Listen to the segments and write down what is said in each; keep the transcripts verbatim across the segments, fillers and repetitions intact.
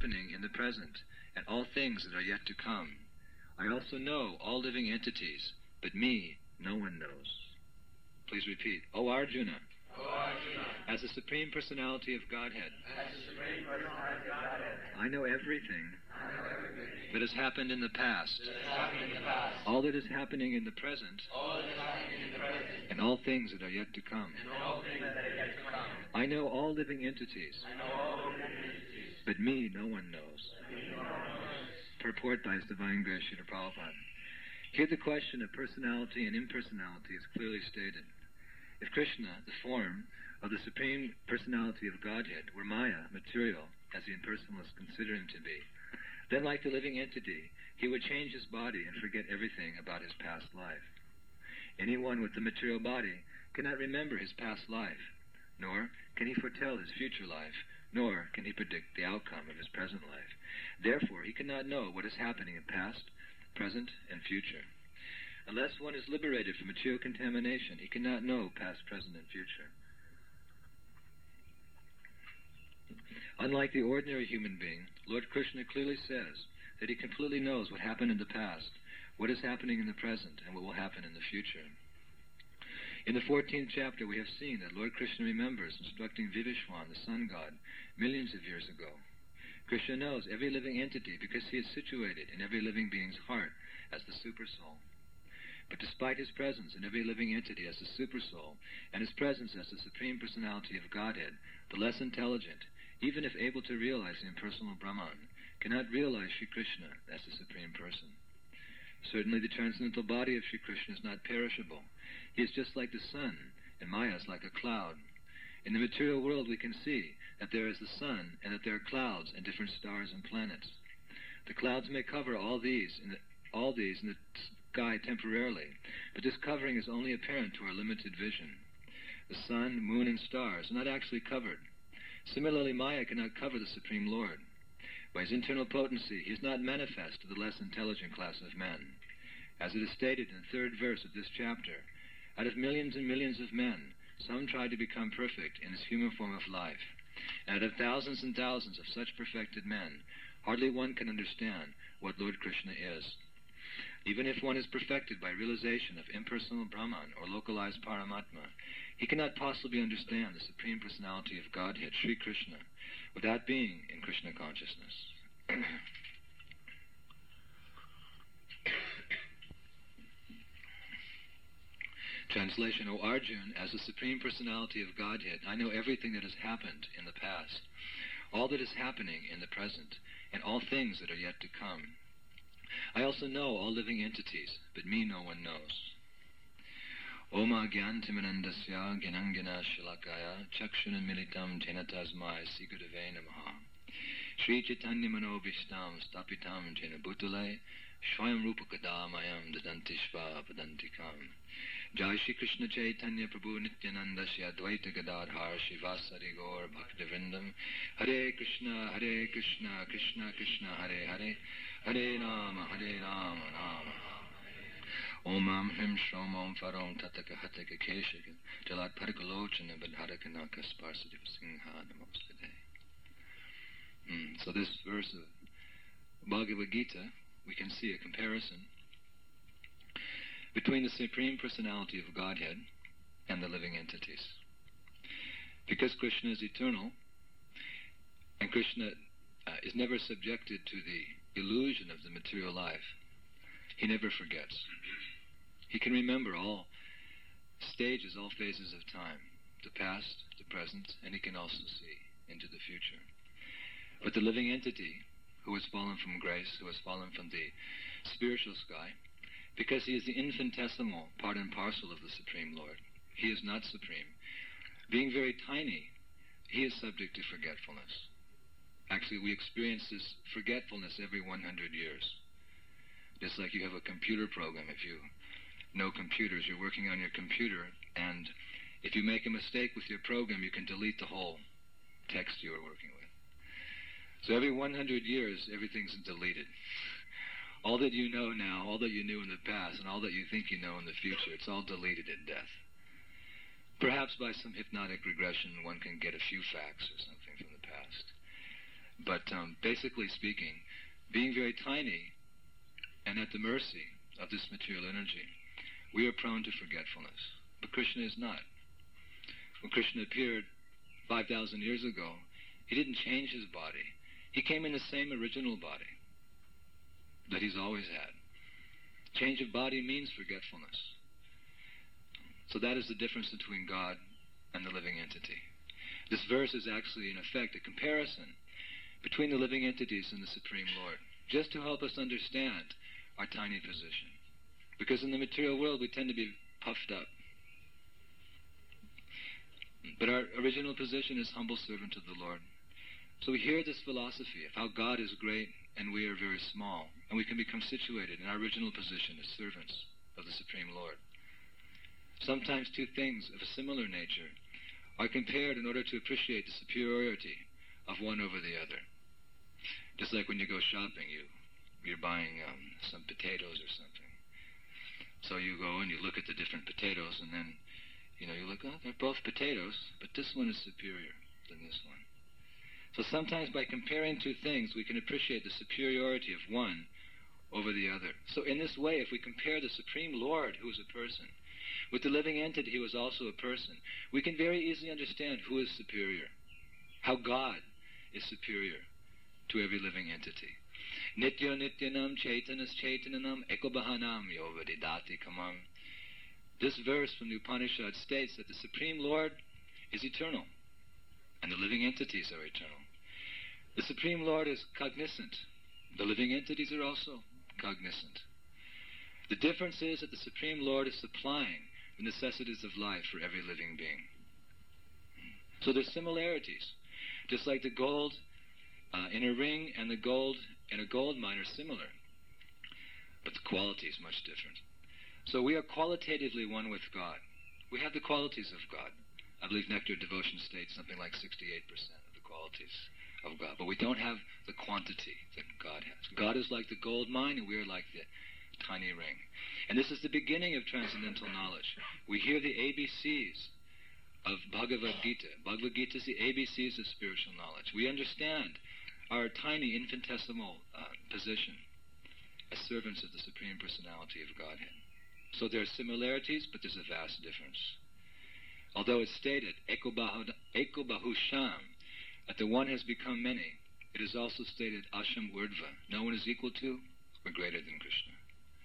happening in the present, and all things that are yet to come. I also know all living entities, but me no one knows. Please repeat. O Arjuna, O Arjuna, as the Supreme Personality of Godhead, as the Supreme Personality of Godhead, I know everything, I know everything that has happened in the past, that has happened in the past, all that is happening in the present, all that is happening in the present, and all things that are yet to come. and all things that are yet to come. I know all living entities, I know all living entities, but me no one knows. but me no one knows. Purport by His Divine Grace, Srila Prabhupada. Here the question of personality and impersonality is clearly stated. If Krishna, the form of the Supreme Personality of Godhead, were Maya, material, as the impersonalists consider him to be, then like the living entity, he would change his body and forget everything about his past life. Anyone with the material body cannot remember his past life, nor can he foretell his future life, nor can he predict the outcome of his present life. Therefore, he cannot know what is happening in past, present, and future. Unless one is liberated from material contamination, he cannot know past, present, and future. Unlike the ordinary human being, Lord Krishna clearly says that he completely knows what happened in the past, what is happening in the present, and what will happen in the future. In the fourteenth chapter, we have seen that Lord Krishna remembers instructing Vivishwan, the sun god, millions of years ago. Krishna knows every living entity because he is situated in every living being's heart as the Supersoul. But despite his presence in every living entity as the Supersoul, and his presence as the Supreme Personality of Godhead, the less intelligent, even if able to realize the impersonal Brahman, cannot realize Sri Krishna as the Supreme Person. Certainly the transcendental body of Sri Krishna is not perishable. He is just like the sun, and Maya is like a cloud. In the material world we can see that there is the sun, and that there are clouds and different stars and planets. The clouds may cover all these in the, all these in the sky temporarily, but this covering is only apparent to our limited vision. The sun, moon, and stars are not actually covered. Similarly, Maya cannot cover the Supreme Lord. By his internal potency, he is not manifest to the less intelligent class of men. As it is stated in the third verse of this chapter, out of millions and millions of men, some try to become perfect in this human form of life. And out of thousands and thousands of such perfected men, hardly one can understand what Lord Krishna is. Even if one is perfected by realization of impersonal Brahman or localized Paramatma, he cannot possibly understand the Supreme Personality of Godhead, Sri Krishna, without being in Krishna consciousness. Translation: O Arjuna, as the Supreme Personality of Godhead, I know everything that has happened in the past, all that is happening in the present, and all things that are yet to come. I also know all living entities, but me no one knows. Oma gyantimanandasya gyanangana shilakaya chakshunan militam jena tasmai sigurave namaha. Shri Chaitanya manobhishtam stapitam jena bhutale swayam rupakadamayam dadantishva padantikam. Jai Shri Krishna Chaitanya Prabhu Nityananda Shri Advaita Gadadhar Shivasari Gaur Bhaktivinoda. Hare Krishna, Hare Krishna, Krishna Krishna, Hare Hare, Hare Rama, Hare Rama, Rama. Om Am Hrim Shrom Om Farom Tataka Hataka Keshaka Jalat Parikalochana Badharakanaka Sparsadip Singha Namostade. Mm, so this verse of Bhagavad Gita, we can see a comparison between the Supreme Personality of Godhead and the living entities. Because Krishna is eternal, and Krishna uh, is never subjected to the illusion of the material life, he never forgets. He can remember all stages, all phases of time, the past, the present, and he can also see into the future. But the living entity, who has fallen from grace, who has fallen from the spiritual sky, because he is the infinitesimal part and parcel of the Supreme Lord, he is not supreme. Being very tiny, he is subject to forgetfulness. Actually, we experience this forgetfulness every one hundred years. Just like you have a computer program. If you know computers, you're working on your computer, and if you make a mistake with your program, you can delete the whole text you were working with. So every one hundred years, everything's deleted. All that you know now, all that you knew in the past, and all that you think you know in the future, it's all deleted in death. Perhaps by some hypnotic regression, one can get a few facts or something from the past. But um, basically speaking, being very tiny and at the mercy of this material energy, we are prone to forgetfulness. But Krishna is not. When Krishna appeared five thousand years ago, he didn't change his body. He came in the same original body that he's always had. Change of body means forgetfulness. So that is the difference between God and the living entity. This verse is actually, in effect, a comparison between the living entities and the Supreme Lord, just to help us understand our tiny position. Because in the material world, we tend to be puffed up. But our original position is humble servant of the Lord. So we hear this philosophy of how God is great and we are very small, and we can become situated in our original position as servants of the Supreme Lord. Sometimes two things of a similar nature are compared in order to appreciate the superiority of one over the other. Just like when you go shopping, you, you're buying um, some potatoes or something. So you go and you look at the different potatoes, and then, you know, you look, oh, they're both potatoes, but this one is superior than this one. So sometimes by comparing two things, we can appreciate the superiority of one over the other. So in this way, if we compare the Supreme Lord, who is a person, with the living entity, who is also a person, we can very easily understand who is superior, how God is superior to every living entity. Nitya nityanam chaitanas chaitananam ekobahanam yovadidati kamam. This verse from the Upanishad states that the Supreme Lord is eternal, and the living entities are eternal. The Supreme Lord is cognizant. The living entities are also cognizant. The difference is that the Supreme Lord is supplying the necessities of life for every living being. So there's similarities. Just like the gold uh, in a ring and the gold in a gold mine are similar, but the quality is much different. So we are qualitatively one with God. We have the qualities of God. I believe Nectar Devotion states something like sixty-eight percent of the qualities of God. But we don't have the quantity that God has. God is like the gold mine, and we are like the tiny ring. And this is the beginning of transcendental knowledge. We hear the A B Cs of Bhagavad Gita. Bhagavad Gita is the A B Cs of spiritual knowledge. We understand our tiny, infinitesimal uh, position as servants of the Supreme Personality of Godhead. So there are similarities, but there's a vast difference. Although it's stated, Eko Bahusham, that the one has become many, it is also stated, Asham Urdhva, no one is equal to or greater than Krishna.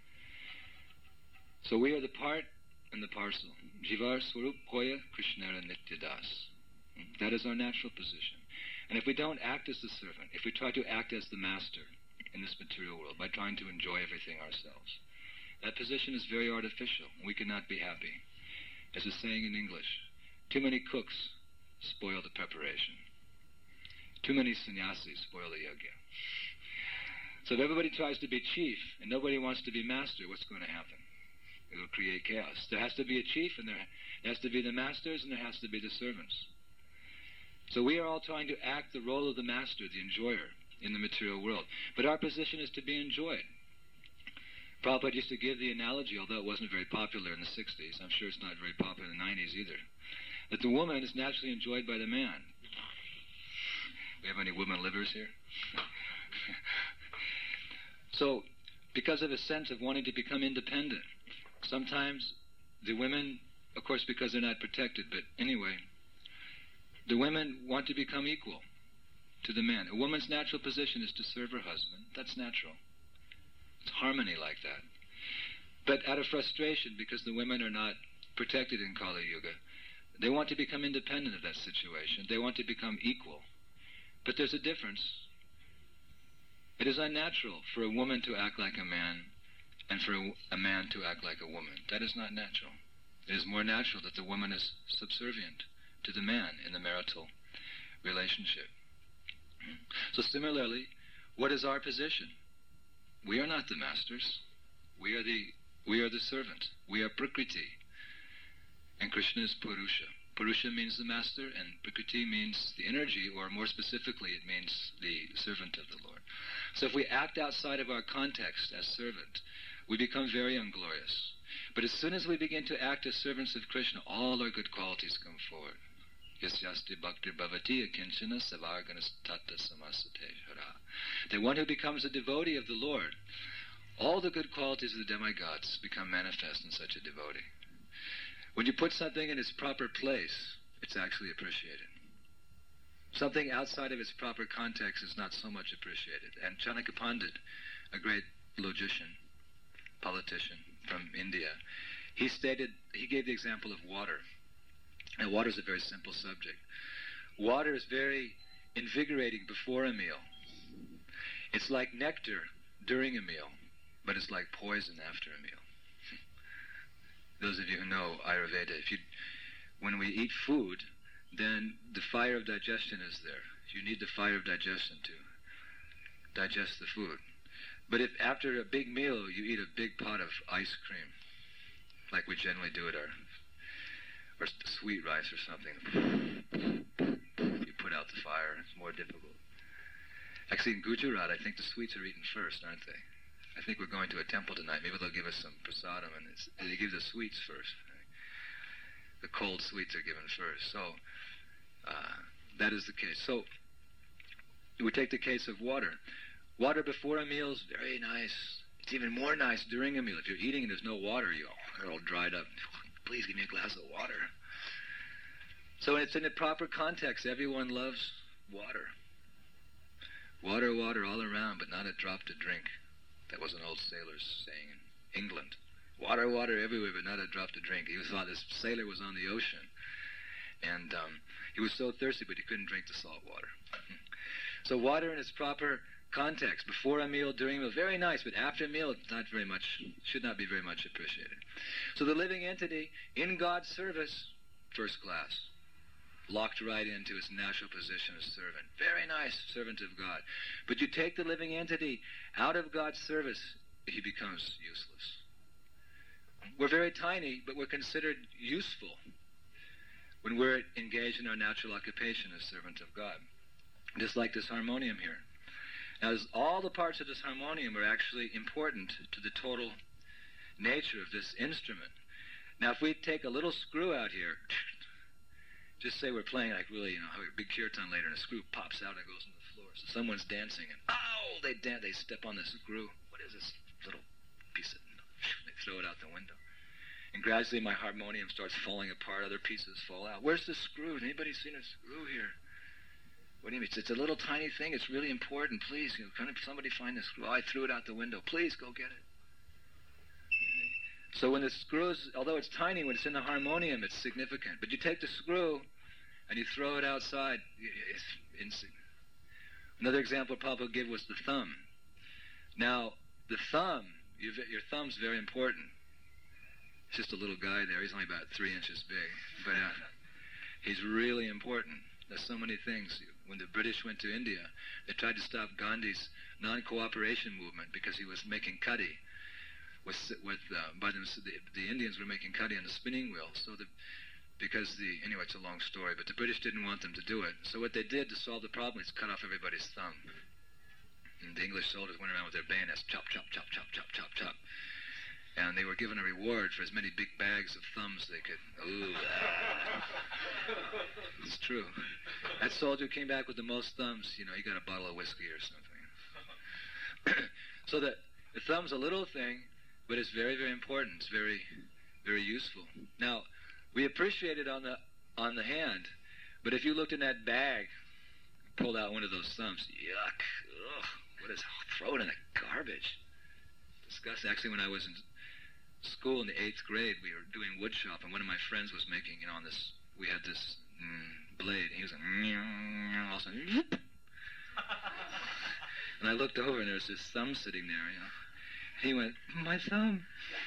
So we are the part and the parcel. Jivar Swarup Koya Krishnara Nityadas. That is our natural position. And if we don't act as the servant, if we try to act as the master in this material world by trying to enjoy everything ourselves, that position is very artificial. We cannot be happy. As a saying in English, too many cooks spoil the preparation. Too many sannyasis spoil the yajna. So if everybody tries to be chief and nobody wants to be master, what's going to happen? It will create chaos. There has to be a chief, and there has to be the masters, and there has to be the servants. So we are all trying to act the role of the master, the enjoyer, in the material world. But our position is to be enjoyed. Prabhupada used to give the analogy, although it wasn't very popular in the sixties, I'm sure it's not very popular in the nineties either, that the woman is naturally enjoyed by the man. We have any women livers here? So, because of a sense of wanting to become independent, sometimes the women, of course because they're not protected, but anyway, the women want to become equal to the men. A woman's natural position is to serve her husband. That's natural. It's harmony like that. But out of frustration, because the women are not protected in Kali Yuga, they want to become independent of that situation. They want to become equal. But there's a difference. It is unnatural for a woman to act like a man and for a, a man to act like a woman. That is not natural. It is more natural that the woman is subservient to the man in the marital relationship. So similarly, what is our position? We are not the masters. We are the we are the servant. We are Prakriti. And Krishna is Purusha. Purusha means the master, and Prakriti means the energy, or more specifically, it means the servant of the Lord. So if we act outside of our context as servant, we become very unglorious. But as soon as we begin to act as servants of Krishna, all our good qualities come forward. Yasyasti bhakti bhavati akinchana savarganas tatta samasate hara. That one who becomes a devotee of the Lord, all the good qualities of the demigods become manifest in such a devotee. When you put something in its proper place, it's actually appreciated. Something outside of its proper context is not so much appreciated. And Chanakya Pandit, a great logician, politician from India, he stated, he gave the example of water. And water is a very simple subject. Water is very invigorating before a meal. It's like nectar during a meal, but it's like poison after a meal. Those of you who know Ayurveda, if you, when we eat food, then the fire of digestion is there. You need the fire of digestion to digest the food. But if after a big meal you eat a big pot of ice cream, like we generally do at our, or sweet rice or something, you put out the fire. It's more difficult. Actually, in Gujarat, I think the sweets are eaten first, aren't they? I think we're going to a temple tonight. Maybe they'll give us some prasadam, and it's, they give the sweets first. The cold sweets are given first. So uh, that is the case. So we take the case of water. Water before a meal is very nice. It's even more nice during a meal. If you're eating and there's no water, you're all dried up. Please give me a glass of water. So when it's in the proper context, everyone loves water. Water, water all around, but not a drop to drink. That was an old sailor's saying in England. Water, water everywhere, but not a drop to drink. He thought this sailor was on the ocean. And um, he was so thirsty, but he couldn't drink the salt water. So water in its proper context, before a meal, during a meal, very nice, but after a meal, it's not very much, should not be very much appreciated. So the living entity, in God's service, first class, locked right into its natural position as servant. Very nice, servant of God. But you take the living entity out of God's service, he becomes useless. We're very tiny, but we're considered useful when we're engaged in our natural occupation as servant of God. Just like this harmonium here. Now, all the parts of this harmonium are actually important to the total nature of this instrument. Now, if we take a little screw out here, just say we're playing like really, you know, have a big kirtan later, and a screw pops out and goes on the floor. So someone's dancing, and oh, they dance, they step on the screw. What is this little piece of? They throw it out the window, and gradually my harmonium starts falling apart. Other pieces fall out. Where's the screw? Has anybody seen a screw here? What do you mean? It's, it's a little tiny thing. It's really important. Please, you know, can somebody find the screw? Oh, I threw it out the window. Please go get it. So when the screws, although it's tiny, when it's in the harmonium, it's significant. But you take the screw and you throw it outside, it's insignificant. Another example Prabhupada gave was the thumb. Now, the thumb, your, your thumb's very important. It's just a little guy there. He's only about three inches big. But uh, he's really important. There's so many things. When the British went to India, they tried to stop Gandhi's non-cooperation movement because he was making cuddy. With, with uh, by them, the, the Indians were making cuddy on the spinning wheel. So the, because the, anyway, it's a long story, but the British didn't want them to do it. So what they did to solve the problem is cut off everybody's thumb. And the English soldiers went around with their bayonets, chop, chop, chop, chop, chop, chop, chop. And they were given a reward for as many big bags of thumbs they could. Ooh. It's true. That soldier came back with the most thumbs, you know, he got a bottle of whiskey or something. So that the thumb's a little thing, but it's very, very important. It's very, very useful. Now, we appreciate it on the on the hand, but if you looked in that bag, pulled out one of those thumbs, yuck, ugh, what is, throw it in the garbage. Disgusting. Actually, when I was in school in the eighth grade, we were doing wood shop, and one of my friends was making, you know, on this, we had this mm, blade, and he was like, also, and I looked over, and there was this thumb sitting there, you know. He went, my thumb.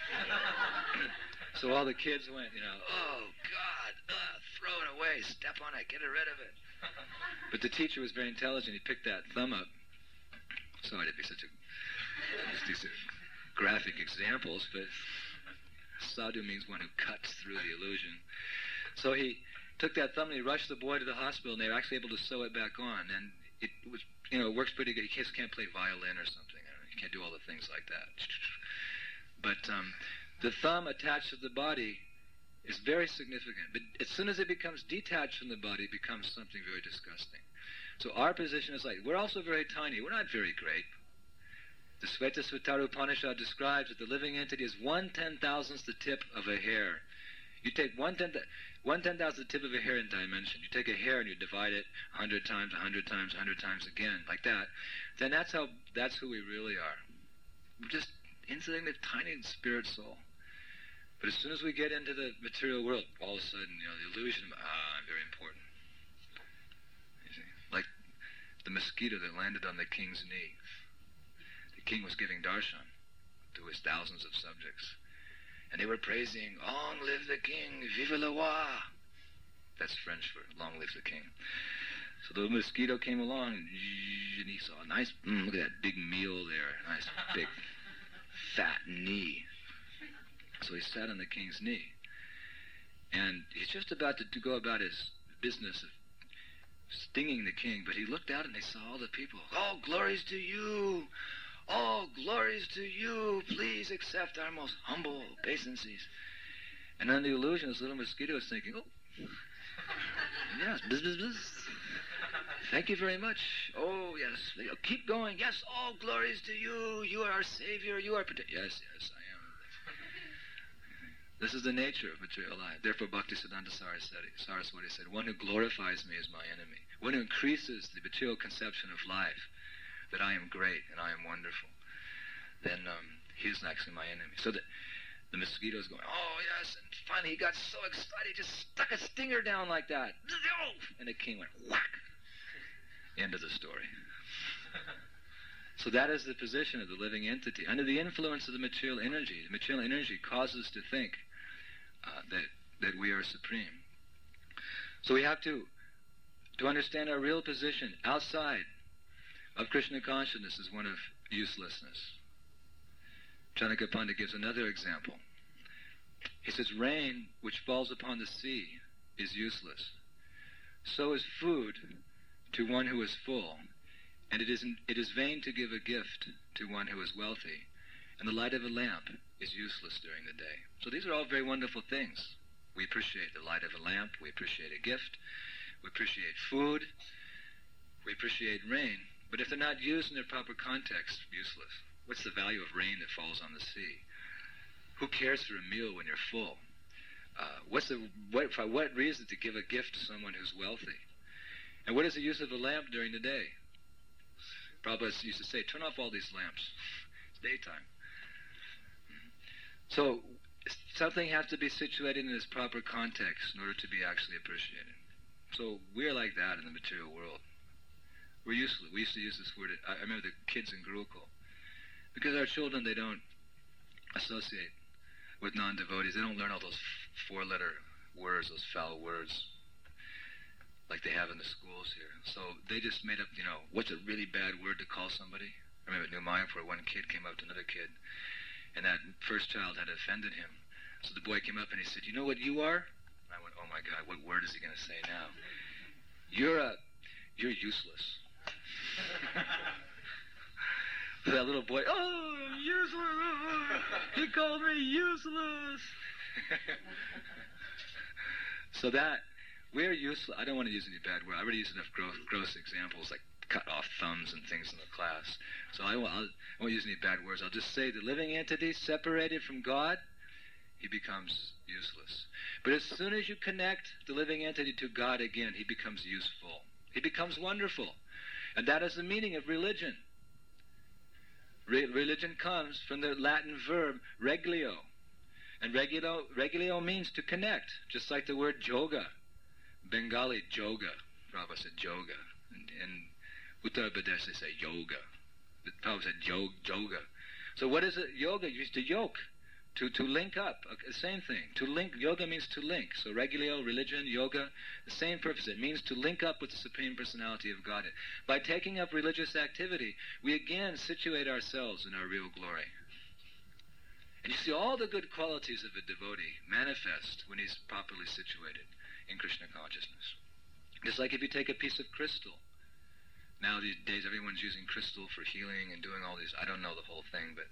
So all the kids went, you know, oh, God, uh, throw it away, step on it, get rid of it. But the teacher was very intelligent. He picked that thumb up. Sorry to be such a, these are graphic examples, but sadhu means one who cuts through the illusion. So he took that thumb and he rushed the boy to the hospital, and they were actually able to sew it back on. And it was, you know, it works pretty good. He just can't play violin or something. You can't do all the things like that. But um, the thumb attached to the body is very significant. But as soon as it becomes detached from the body, it becomes something very disgusting. So our position is like, we're also very tiny. We're not very great. The Svetasvatara Upanishad describes that the living entity is one ten thousandth the tip of a hair. You take one ten one ten thousandth the tip of a hair in dimension. You take a hair and you divide it a hundred times, a hundred times, a hundred times again, like that. Then that's how that's who we really are. We're just insignificant, tiny spirit soul. But as soon as we get into the material world, all of a sudden, you know, the illusion of, ah, I'm very important. You see? Like the mosquito that landed on the king's knee. The king was giving darshan to his thousands of subjects. And they were praising, long live the king, vive le roi. That's French for long live the king. So the mosquito came along, and he saw a nice, mm, look at that big meal there, nice big fat knee. So he sat on the king's knee. And he's just about to, to go about his business of stinging the king, but he looked out and they saw all the people. Oh, glories to you! Oh, glories to you! Please accept our most humble obeisances. And under the illusion, this little mosquito is thinking, oh, yes, bzz, bzz, bzz. Thank you very much. Oh, yes. Keep going. Yes, all glories to you. You are our savior. You are... Yes, yes, I am. This is the nature of material life. Therefore, Bhaktisiddhanta Saraswati said, one who glorifies me is my enemy. One who increases the material conception of life, that I am great and I am wonderful, then um, he is actually my enemy. So the, the mosquito's going, oh, yes, and finally he got so excited, he just stuck a stinger down like that. And the king went, whack. End of the story. So that is the position of the living entity. Under the influence of the material energy, the material energy causes us to think uh, that, that we are supreme. So we have to, to understand our real position outside of Krishna consciousness is one of uselessness. Chanakya Pandit gives another example. He says, rain which falls upon the sea is useless. So is food to one who is full, and it is, it is vain to give a gift to one who is wealthy, and the light of a lamp is useless during the day. So these are all very wonderful things. We appreciate the light of a lamp, we appreciate a gift, we appreciate food, we appreciate rain, but if they're not used in their proper context, useless. What's the value of rain that falls on the sea? Who cares for a meal when you're full? Uh, what's the, what, for what reason to give a gift to someone who's wealthy? And what is the use of a lamp during the day? Prabhupada used to say, turn off all these lamps. It's daytime. So something has to be situated in its proper context in order to be actually appreciated. So we're like that in the material world. We're useless. We used to use this word. I remember the kids in Gurukul. Because our children, they don't associate with non-devotees. They don't learn all those four-letter words, those foul words, like they have in the schools here. So they just made up, you know, what's a really bad word to call somebody? I remember at New Mayapur, one kid came up to another kid, and that first child had offended him. So the boy came up and he said, you know what you are? And I went, oh my God, what word is he going to say now? You're a, you're useless. So that little boy, oh, useless! He called me useless! So that, we're useless. I don't want to use any bad words. I already used enough gross, gross examples like cut off thumbs and things in the class. So I won't, I'll, I won't use any bad words. I'll just say the living entity separated from God, he becomes useless. But as soon as you connect the living entity to God again, he becomes useful. He becomes wonderful. And that is the meaning of religion. Re- religion comes from the Latin verb reglio. And regulo, regulio means to connect, just like the word yoga. Bengali, yoga. Prabhupada said yoga. And in Uttar Pradesh they say yoga. Prabhupada said yoga. So what is it? Yoga used to yoke. To, to link up, the same thing. To link, yoga means to link. So regulio, religion, yoga, the same purpose. It means to link up with the Supreme Personality of Godhead. By taking up religious activity, we again situate ourselves in our real glory. And you see all the good qualities of a devotee manifest when he's properly situated in Krishna consciousness. Just like if you take a piece of crystal. Now these days everyone's using crystal for healing and doing all these, I don't know the whole thing, but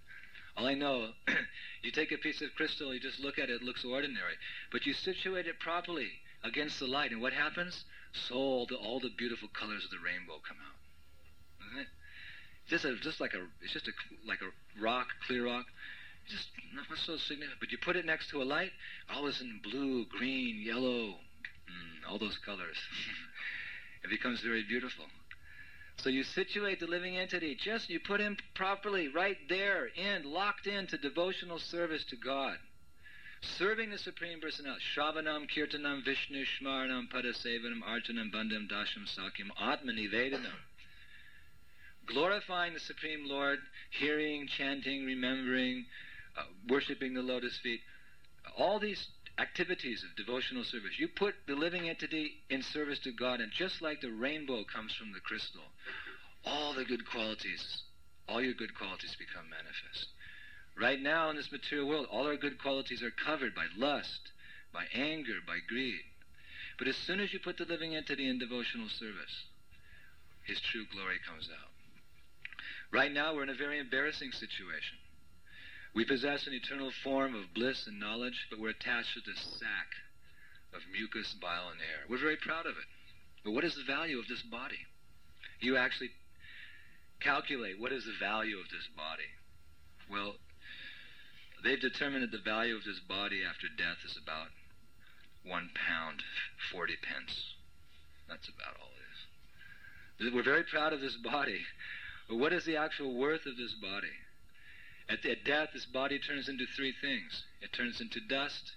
All I know, you take a piece of crystal, you just look at it, it looks ordinary. But you situate it properly against the light, and what happens? So all the, all the beautiful colors of the rainbow come out. Isn't it? Just, a, just like a, it's just a, like a rock, clear rock. Just not so significant. But you put it next to a light, all of a sudden blue, green, yellow, mm, all those colors. It becomes very beautiful. So you situate the living entity, just you put him properly right there, in, locked into devotional service to God. Serving the Supreme Personality. Shravanam, Kirtanam, Vishnu, Shmaranam, Padasevanam, Archanam, Bandham, Dasham, Sakyam, Atmani, Vedanam. Glorifying the Supreme Lord, hearing, chanting, remembering, uh, worshipping the lotus feet. All these activities of devotional service. You put the living entity in service to God, and just like the rainbow comes from the crystal, all the good qualities, all your good qualities become manifest. Right now in this material world, all our good qualities are covered by lust, by anger, by greed. But as soon as you put the living entity in devotional service, his true glory comes out. Right now we're in a very embarrassing situation. We possess an eternal form of bliss and knowledge, but we're attached to this sack of mucus, bile, and air. We're very proud of it. But what is the value of this body? You actually calculate what is the value of this body. Well, they've determined that the value of this body after death is about one pound, forty pence. That's about all it is. We're very proud of this body, but what is the actual worth of this body? At, at death, this body turns into three things. It turns into dust,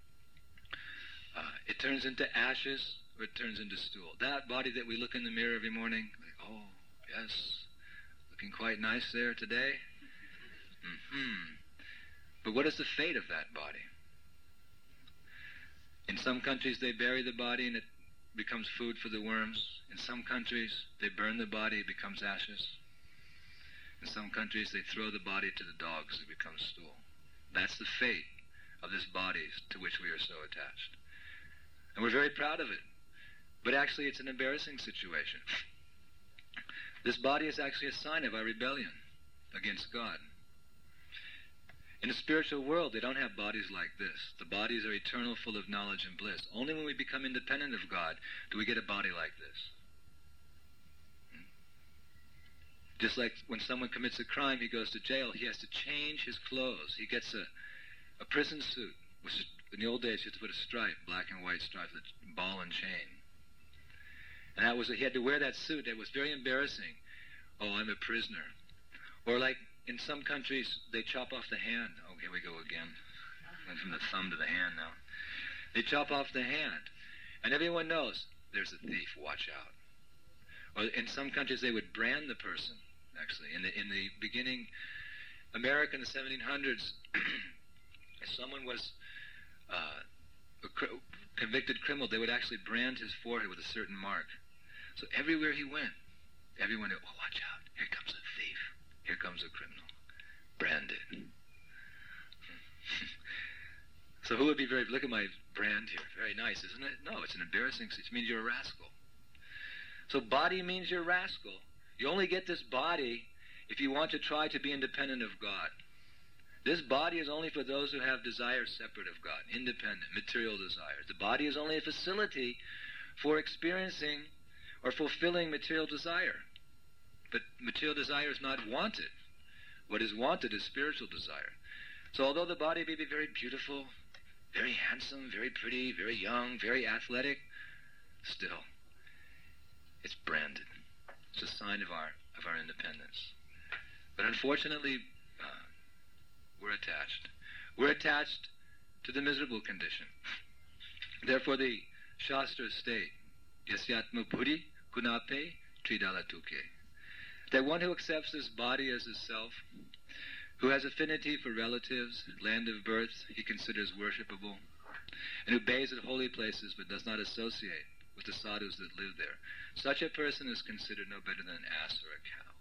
uh, it turns into ashes, or it turns into stool. That body that we look in the mirror every morning, like, oh, yes, looking quite nice there today. Mm-hmm. But what is the fate of that body? In some countries, they bury the body and it becomes food for the worms. In some countries, they burn the body, it becomes ashes. In some countries, they throw the body to the dogs, it becomes stool. That's the fate of this body to which we are so attached. And we're very proud of it. But actually, it's an embarrassing situation. This body is actually a sign of our rebellion against God. In the spiritual world, they don't have bodies like this. The bodies are eternal, full of knowledge and bliss. Only when we become independent of God do we get a body like this. Just like when someone commits a crime, he goes to jail, he has to change his clothes. He gets a, a prison suit, which is, in the old days, you had to put a stripe, black and white stripe, with a ball and chain. And that was, he had to wear that suit. It was very embarrassing. Oh, I'm a prisoner. Or like in some countries, they chop off the hand. Oh, here we go again. Went from the thumb to the hand now. They chop off the hand. And everyone knows, there's a thief, watch out. Or in some countries, they would brand the person, actually. In the in the beginning, America in the seventeen hundreds, if someone was uh, a cr- convicted criminal, they would actually brand his forehead with a certain mark. So everywhere he went, everyone knew, oh, watch out, here comes a thief. Here comes a criminal. Branded. So who would be very, look at my brand here. Very nice, isn't it? No, it's an embarrassing, it means you're a rascal. So body means you're a rascal. You only get this body if you want to try to be independent of God. This body is only for those who have desires separate of God, independent, material desires. The body is only a facility for experiencing or fulfilling material desire. But material desire is not wanted. What is wanted is spiritual desire. So although the body may be very beautiful, very handsome, very pretty, very young, very athletic, still, it's branded. It's a sign of our of our independence. But unfortunately, uh, we're attached. We're attached to the miserable condition. Therefore the Shastras state, Yasyatma Puri Kunape Tridalatuke. That one who accepts this body as his self, who has affinity for relatives, land of birth he considers worshipable, and who bathes at holy places but does not associate with the sadhus that live there, such a person is considered no better than an ass or a cow.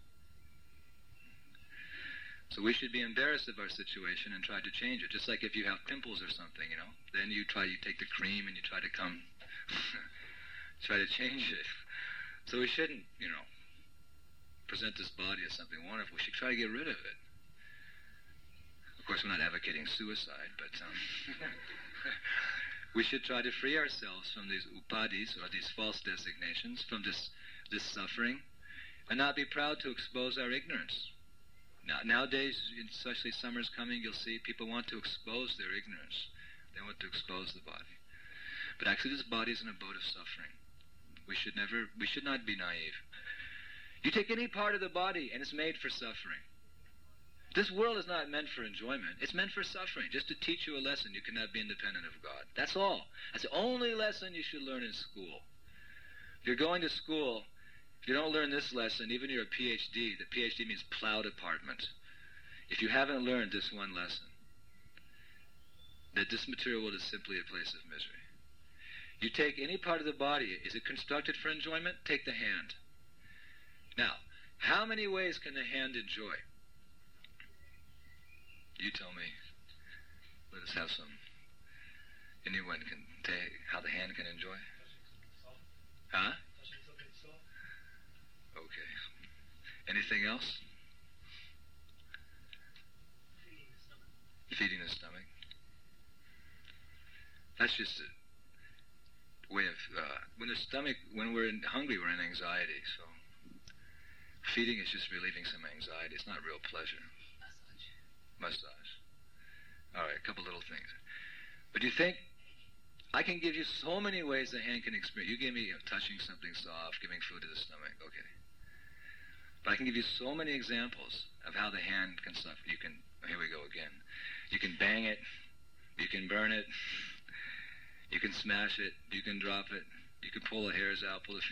So we should be embarrassed of our situation and try to change it. Just like if you have pimples or something, you know, then you try, you take the cream and you try to come, try to change it. So we shouldn't, you know, present this body as something wonderful. We should try to get rid of it. course, we're not advocating suicide, but um, we should try to free ourselves from these upadhis, or these false designations, from this, this suffering, and not be proud to expose our ignorance. Now, nowadays, especially summer's coming, you'll see people want to expose their ignorance. They want to expose the body. But actually, this body is an abode of suffering. We should never, we should not be naive. You take any part of the body, and it's made for suffering. This world is not meant for enjoyment. It's meant for suffering, just to teach you a lesson. You cannot be independent of God. That's all. That's the only lesson you should learn in school. If you're going to school, if you don't learn this lesson, even you're a P H D, the P H D means plow department. If you haven't learned this one lesson, that this material world is simply a place of misery. You take any part of the body, is it constructed for enjoyment? Take the hand. Now, how many ways can the hand enjoy? You tell me. Let us have some. Anyone can take how the hand can enjoy? Huh? Okay. Anything else? Feeding the stomach. That's just a way of, uh, when the stomach, when we're in, hungry, we're in anxiety, so feeding is just relieving some anxiety. It's not real pleasure. Massage. All right, a couple little things. But you think, I can give you so many ways the hand can experience. You give me you know, touching something soft, giving food to the stomach, okay. But I can give you so many examples of how the hand can suffer. You can, here we go again. You can bang it, you can burn it, you can smash it, you can drop it, you can pull the hairs out, pull the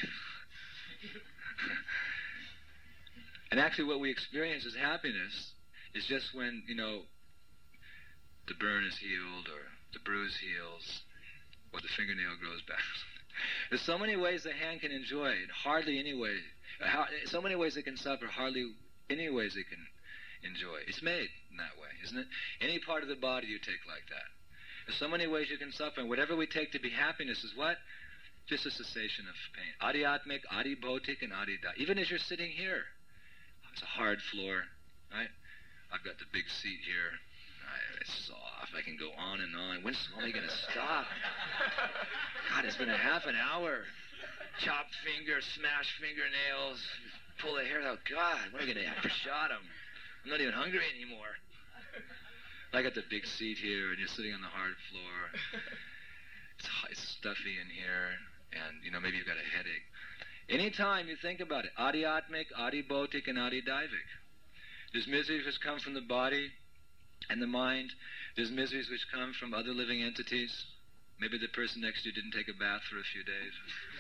And actually what we experience as happiness is just when, you know, the burn is healed, or the bruise heals, or the fingernail grows back. There's so many ways the hand can enjoy it, hardly any way. How, so many ways it can suffer, hardly any ways it can enjoy. It's made in that way, isn't it? Any part of the body you take like that. There's so many ways you can suffer, and whatever we take to be happiness is what? Just a cessation of pain. Adhyatmic, adhibhotik, and adhida. Even as you're sitting here, it's a hard floor, right? I've got the big seat here. I, it's soft. I can go on and on. When's Swami going to stop? God, it's been a half an hour. Chop fingers, smash fingernails, pull the hair out. God, when are we going to have to shot him? I'm not even hungry anymore. I got the big seat here, and you're sitting on the hard floor. It's, it's stuffy in here, and, you know, maybe you've got a headache. Anytime you think about it, adhyatmic, adhibhotik, and adhidaivic. There's miseries which come from the body and the mind. There's miseries which come from other living entities. Maybe the person next to you didn't take a bath for a few days.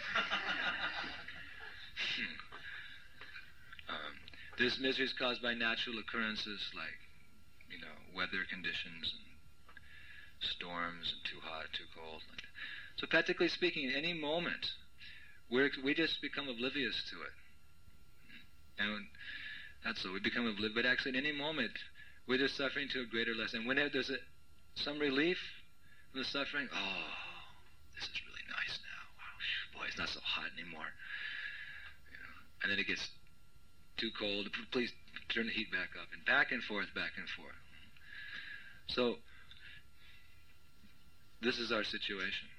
um, there's miseries caused by natural occurrences like, you know, weather conditions and storms and too hot, too cold. So practically speaking, at any moment, we're, we just become oblivious to it. And that's all. We become oblivious. But actually, at any moment, we're just suffering to a greater less. And whenever there's a, some relief from the suffering, oh, this is really nice now. Wow, boy, it's not so hot anymore. You know, and then it gets too cold. Please turn the heat back up. And back and forth, back and forth. So, this is our situation.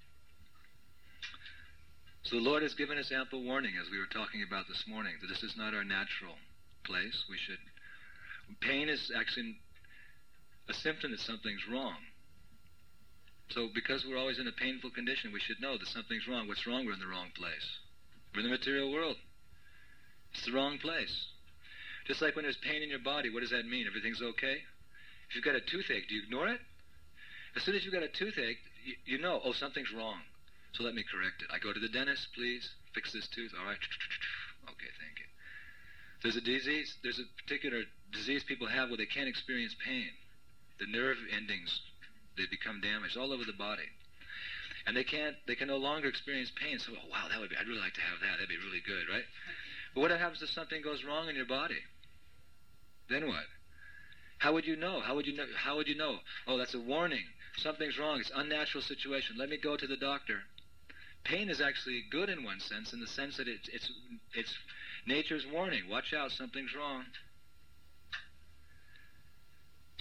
So the Lord has given us ample warning, as we were talking about this morning, that this is not our natural place. We should... Pain is actually a symptom that something's wrong. So because we're always in a painful condition, we should know that something's wrong. What's wrong? We're in the wrong place. We're in the material world. It's the wrong place. Just like when there's pain in your body, what does that mean? Everything's okay? If you've got a toothache, do you ignore it? As soon as you've got a toothache, you, you know, oh, something's wrong. So let me correct it. I go to the dentist, please, fix this tooth. All right. Okay, thank you. There's a disease, there's a particular disease people have where they can't experience pain. The nerve endings, they become damaged all over the body. And they can't, they can no longer experience pain. So, oh, wow, that would be, I'd really like to have that. That'd be really good, right? But what happens if something goes wrong in your body? Then what? How would you know? How would you know? How would you know? Oh, that's a warning. Something's wrong. It's an unnatural situation. Let me go to the doctor. Pain is actually good in one sense, in the sense that it's it's it's nature's warning. Watch out, something's wrong. So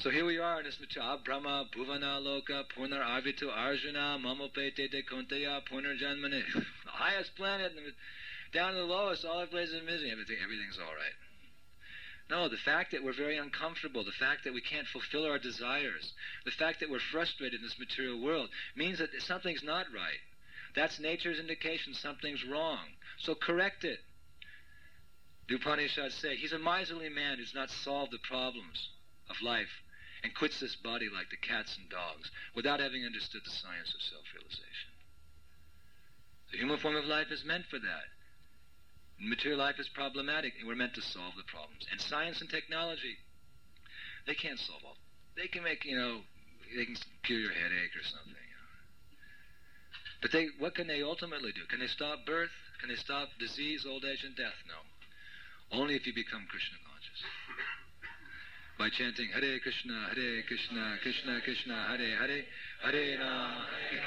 So here we are in this material. Brahma, Bhuvana, Loka, Purnar Arvitu, Arjuna, Mamopete, De Kunteya, Purnar Janmane. The highest planet, and down to the lowest, all the places of misery. Everything, everything's all right. No, the fact that we're very uncomfortable, the fact that we can't fulfill our desires, the fact that we're frustrated in this material world means that something's not right. That's nature's indication something's wrong. So correct it. The Upanishads say, he's a miserly man who's not solved the problems of life and quits this body like the cats and dogs without having understood the science of self-realization. The human form of life is meant for that. Material life is problematic, and we're meant to solve the problems. And science and technology, they can't solve all. They can make, you know, they can cure your headache or something. You know. But they, what can they ultimately do? Can they stop birth? Can they stop disease, old age, and death? No. Only if you become Krishna conscious. By chanting Hare Krishna, Hare Krishna, Krishna Krishna, Hare Hare, Hare Rama.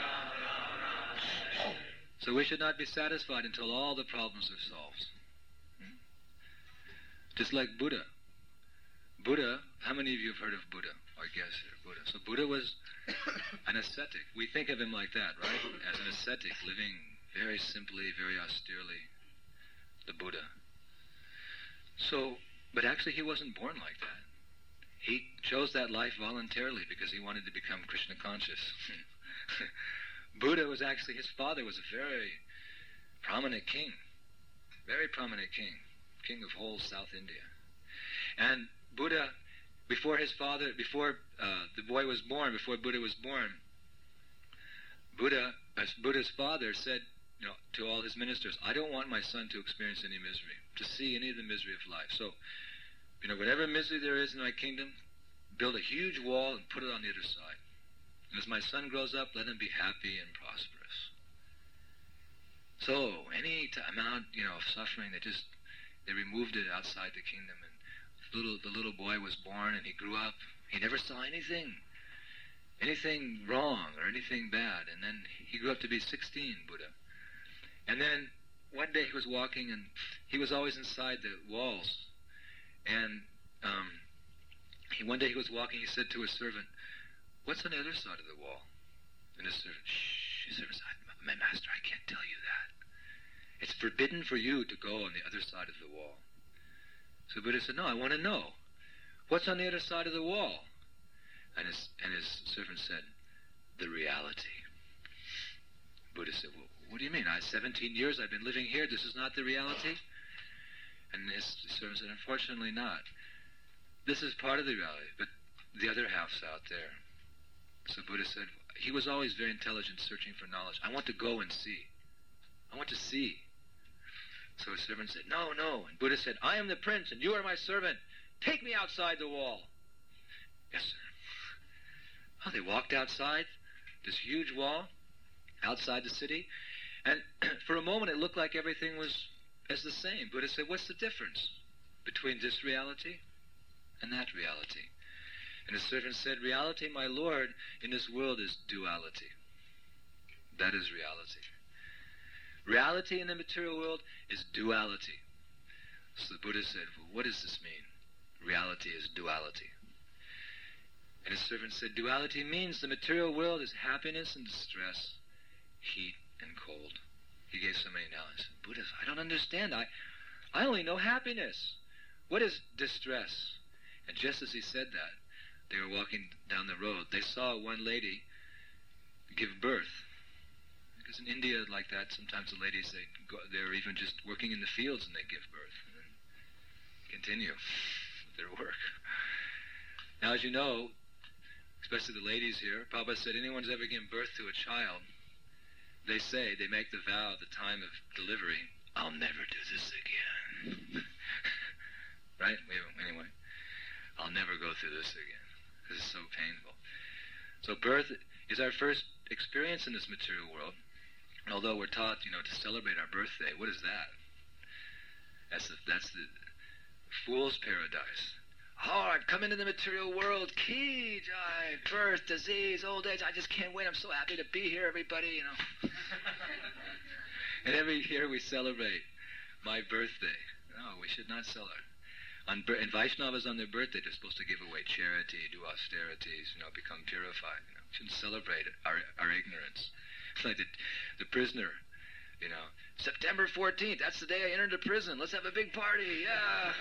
So we should not be satisfied until all the problems are solved. Hmm? Just like Buddha. Buddha, how many of you have heard of Buddha? Our guest here, Buddha. So Buddha was an ascetic. We think of him like that, right? As an ascetic, living very simply, very austerely. The Buddha. So, but actually he wasn't born like that. He chose that life voluntarily because he wanted to become Krishna conscious. Buddha was actually, his father was a very prominent king. Very prominent king. King of whole South India. And Buddha, before his father, before uh, the boy was born, before Buddha was born, Buddha, uh, Buddha's father said, you know, to all his ministers, I don't want my son to experience any misery, to see any of the misery of life. So, you know, whatever misery there is in my kingdom, build a huge wall and put it on the other side. And as my son grows up, let him be happy and prosperous. So, any t- amount, you know, of suffering, they just, they removed it outside the kingdom. And little, the little boy was born and he grew up. He never saw anything, anything wrong or anything bad. And then he grew up to be sixteen, Buddha. And then one day he was walking and he was always inside the walls. And um, he, one day he was walking, he said to his servant, what's on the other side of the wall? And his servant, shh, his servant said, my master, I can't tell you that. It's forbidden for you to go on the other side of the wall. So Buddha said, no, I want to know. What's on the other side of the wall? And his, and his servant said, the reality. Buddha said, well, what do you mean? I seventeen years I've been living here. This is not the reality? And his servant said, unfortunately not. This is part of the reality, but the other half's out there. So Buddha said, he was always very intelligent, searching for knowledge. I want to go and see. I want to see. So his servant said, no, no. And Buddha said, I am the prince and you are my servant. Take me outside the wall. Yes, sir. Well, they walked outside this huge wall outside the city. And for a moment it looked like everything was as the same. Buddha said, what's the difference between this reality and that reality? And his servant said, reality, my Lord, in this world is duality. That is reality. Reality in the material world is duality. So the Buddha said, well, what does this mean? Reality is duality. And his servant said, duality means the material world is happiness and distress, heat and cold. He gave so many analogies. Buddha, I don't understand. I, I only know happiness. What is distress? And just as he said that, they were walking down the road. They saw one lady give birth. Because in India, like that, sometimes the ladies, they go, they're even just working in the fields and they give birth. And then continue with their work. Now, as you know, especially the ladies here, Prabhupada said anyone's ever given birth to a child, they say, they make the vow at the time of delivery, I'll never do this again. Right? Anyway, I'll never go through this again. This is so painful. So birth is our first experience in this material world. And although we're taught, you know, to celebrate our birthday, what is that? That's the, that's the fool's paradise. Oh, I've come into the material world. Ki, jai, birth, disease, old age. I just can't wait. I'm so happy to be here, everybody, you know. And every year we celebrate my birthday. No, we should not celebrate. On, and Vaishnavas on their birthday, they're supposed to give away charity, do austerities, you know, become purified. You know, shouldn't celebrate our, our ignorance. Like the, the prisoner, you know, September fourteenth, that's the day I entered the prison. Let's have a big party, yeah.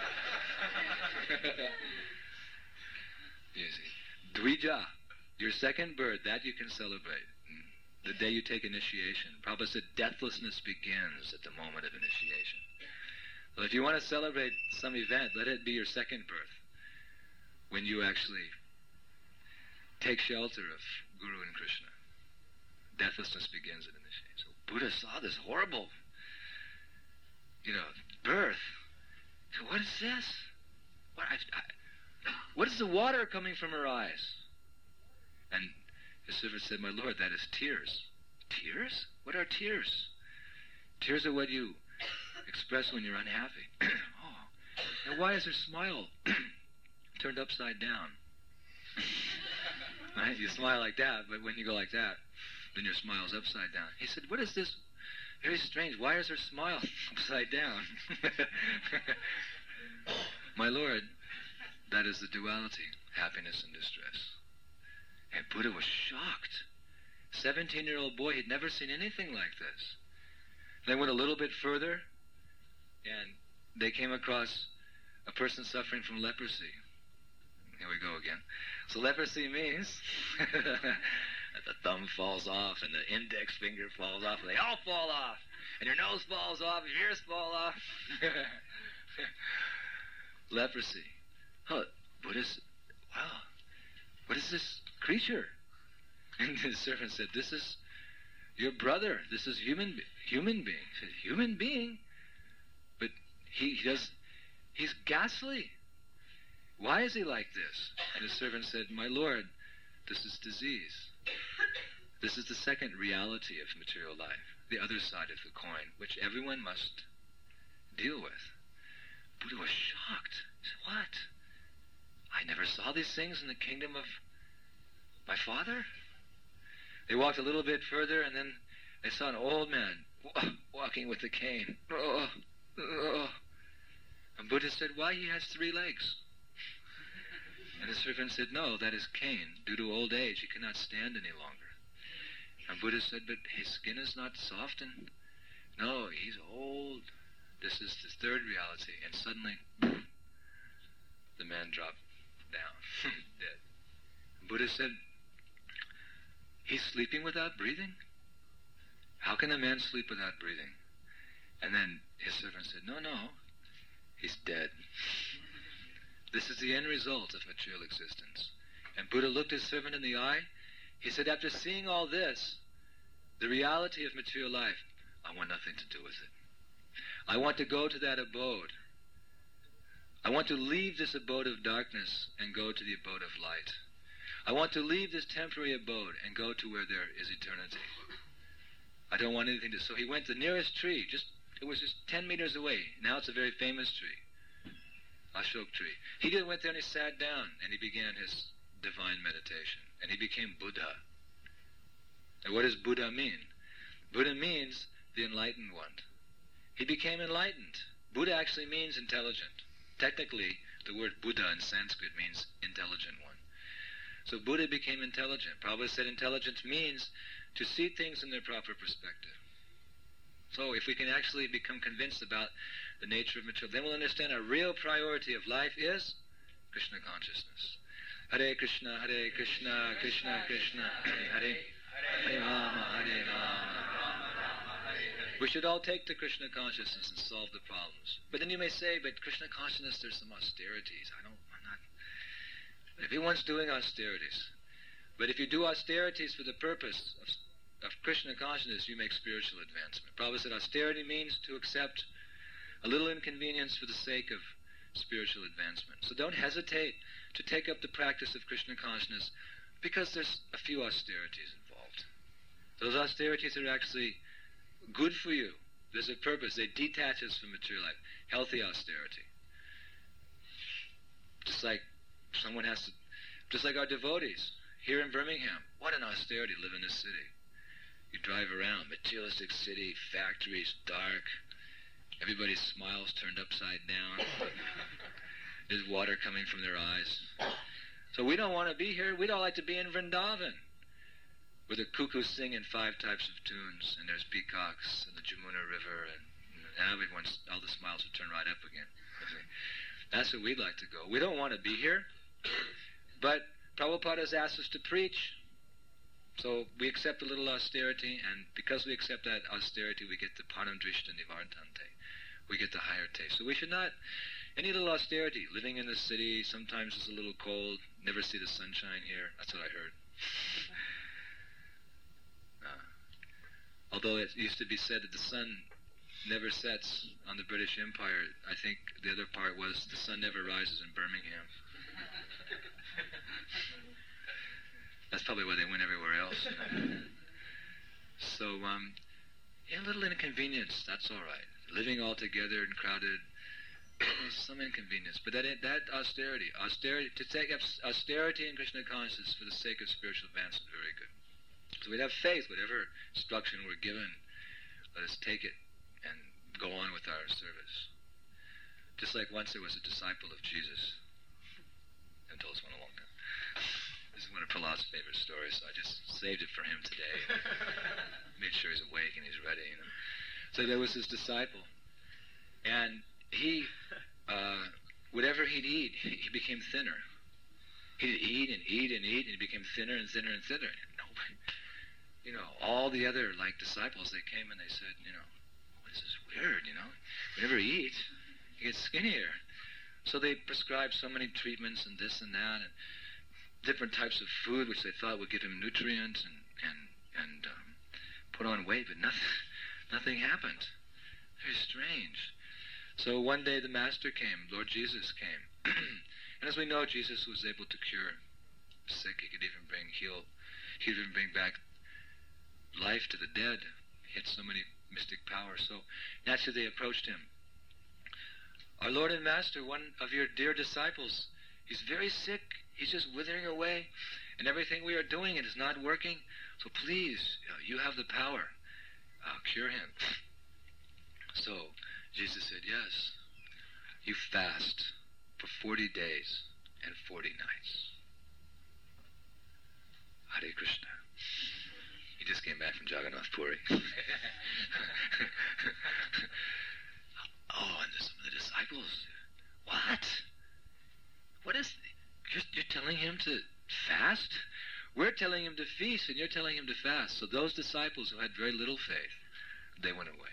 You see, Dvija, your second birth, that you can celebrate. The day you take initiation. Prabhupada said deathlessness begins at the moment of initiation. So if you want to celebrate some event, let it be your second birth, when you actually take shelter of Guru and Krishna. Deathlessness begins at initiation. So Buddha saw this horrible, you know, birth. So what is this? What, I, I, what is the water coming from her eyes? And his servant said, my Lord, that is tears. Tears? What are tears? Tears are what you express when you're unhappy. Oh, and why is her smile turned upside down? Right? You smile like that, but when you go like that, then your smile's upside down. He said, what is this? Very strange. Why is her smile upside down? My Lord, that is the duality, happiness and distress. And Buddha was shocked. Seventeen-year-old boy, he'd never seen anything like this. They went a little bit further, and they came across a person suffering from leprosy. Here we go again. So leprosy means that the thumb falls off, and the index finger falls off, and they all fall off. And your nose falls off, and your ears fall off. Leprosy. Oh, Buddha said, wow, what is this creature? And his servant said, this is your brother. This is human human being. He said, human being? But he, he does, he's ghastly. Why is he like this? And his servant said, my Lord, this is disease. This is the second reality of material life, the other side of the coin, which everyone must deal with. Buddha was shocked. He said, what? I never saw these things in the kingdom of my father? They walked a little bit further, and then they saw an old man walking with a cane. Oh, oh. And Buddha said, why, he has three legs. And the servant said, no, that is cane. Due to old age, he cannot stand any longer. And Buddha said, but his skin is not softened. No, he's old. This is the third reality. And suddenly, the man dropped down, dead. And Buddha said, he's sleeping without breathing? How can a man sleep without breathing? And then his servant said, no, no, he's dead. This is the end result of material existence. And Buddha looked his servant in the eye. He said, after seeing all this, the reality of material life, I want nothing to do with it. I want to go to that abode. I want to leave this abode of darkness and go to the abode of light. I want to leave this temporary abode and go to where there is eternity. I don't want anything to... So he went to the nearest tree. Just It was just ten meters away. Now it's a very famous tree. Ashok tree. He just went there and he sat down and he began his divine meditation. And he became Buddha. And what does Buddha mean? Buddha means the enlightened one. He became enlightened. Buddha actually means intelligent. Technically, the word Buddha in Sanskrit means intelligent one. So Buddha became intelligent. Prabhupada said intelligence means to see things in their proper perspective. So if we can actually become convinced about the nature of material, then we'll understand our real priority of life is Krishna consciousness. Hare Krishna, Hare Krishna, Krishna Krishna, Hare Hare, Hare Rama, Hare Rama. We should all take to Krishna consciousness and solve the problems. But then you may say, but Krishna consciousness, there's some austerities. I don't, I'm not... Everyone's doing austerities. But if you do austerities for the purpose of, of Krishna consciousness, you make spiritual advancement. Prabhupada said austerity means to accept a little inconvenience for the sake of spiritual advancement. So don't hesitate to take up the practice of Krishna consciousness because there's a few austerities involved. Those austerities are actually good for you. There's a purpose. They detach us from material life. Healthy austerity. Just like someone has to, just like our devotees here in Birmingham. What an austerity to live in this city. You drive around, materialistic city, factories, dark. Everybody's smiles turned upside down. water coming from their eyes. So we don't want to be here. We'd all like to be in Vrindavan, where the cuckoos sing in five types of tunes, and there's peacocks and the Jamuna River, and, and everyone's, all the smiles will turn right up again. That's where we'd like to go. We don't want to be here, but Prabhupada has asked us to preach. So we accept a little austerity, and because we accept that austerity, we get the Paramdrishta Nivartante. We get the higher taste. So we should not, any little austerity, living in the city, sometimes it's a little cold, never see the sunshine here. That's what I heard. Uh, although it used to be said that the sun never sets on the British Empire, I think the other part was the sun never rises in Birmingham. That's probably why they went everywhere else. You know? So, um, yeah, a little inconvenience, that's all right. Living all together and crowded, some inconvenience. But that that austerity, austerity, to take up austerity in Krishna consciousness for the sake of spiritual advancement, very good. So we'd have faith, whatever instruction we're given, let us take it and go on with our service. Just like once there was a disciple of Jesus, and told us one a long time. This is one of Prahlad's favorite stories, so I just saved it for him today. Made sure he's awake and he's ready. You know. So there was this disciple, and he, uh, whatever he'd eat, he became thinner. He'd eat and eat and eat, and he became thinner and thinner and thinner. And nobody, you know, all the other like disciples, they came and they said, you know, this is weird, you know. Whenever he eats, he gets skinnier. So they prescribed so many treatments and this and that, and different types of food which they thought would give him nutrients and and and um, put on weight, but nothing nothing happened. Very strange. So one day the Master came, Lord Jesus came, and as we know, Jesus was able to cure the sick. He could even bring heal, he could even bring back life to the dead. He had so many mystic powers. So naturally they approached him. Our Lord and Master, one of your dear disciples, he's very sick. He's just withering away, and everything we are doing, it is not working. So please, uh, you have the power. Uh, cure him. So Jesus said, yes, you fast for forty days and forty nights. Hare Krishna. He just came back from Jagannath Puri. Oh, and some of the disciples, what? What is... You're, you're telling him to fast? We're telling him to feast, and you're telling him to fast. So those disciples who had very little faith, they went away.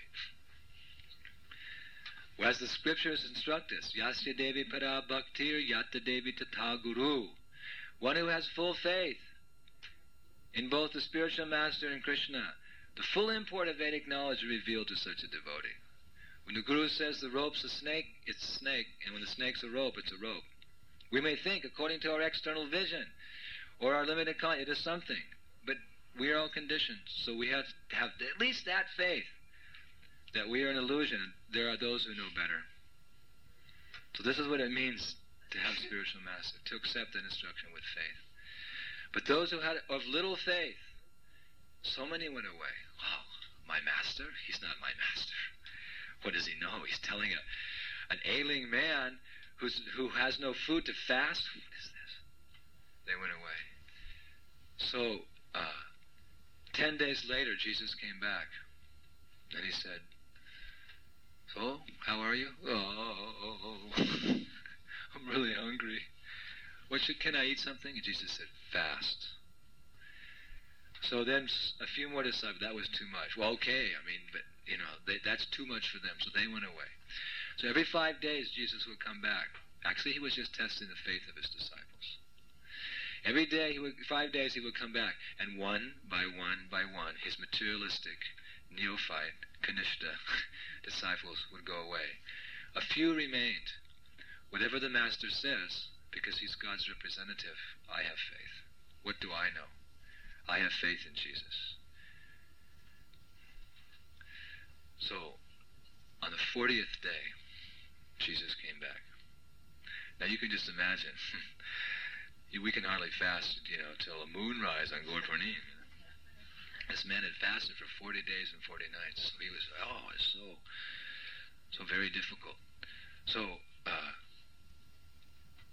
Whereas the scriptures instruct us, Yasya Devi Para Bhaktir Yatta Devi Tata Guru. One who has full faith in both the spiritual master and Krishna, the full import of Vedic knowledge is revealed to such a devotee. When the Guru says the rope's a snake, it's a snake, and when the snake's a rope, it's a rope. We may think, according to our external vision or our limited concept, it is something, but we are all conditioned, so we have to have at least that faith that we are an illusion, and there are those who know better. So this is what it means to have spiritual master, to accept an instruction with faith. But those who had of little faith, so many went away. Wow, my master? He's not my master. What does he know? He's telling a, an ailing man who's, who has no food to fast. What is this? They went away. So, uh, ten days later, Jesus came back. And he said, so, how are you? Oh, I'm really hungry. What should, can I eat something? And Jesus said, fast. So then a few more disciples, that was too much. Well, okay, I mean, but, you know, they, that's too much for them. So they went away. So every five days, Jesus would come back. Actually, he was just testing the faith of his disciples. Every day, he would, five days, he would come back. And one by one by one, his materialistic, neophyte, Kanishta disciples would go away. A few remained. Whatever the Master says, because he's God's representative, I have faith. What do I know? I have faith in Jesus. So, on the fortieth day, Jesus came back. Now you can just imagine, we can hardly fast, you know, till a moonrise on Gaur Purnim. This man had fasted for forty days and forty nights, so he was, oh, it's so, so very difficult. So, uh,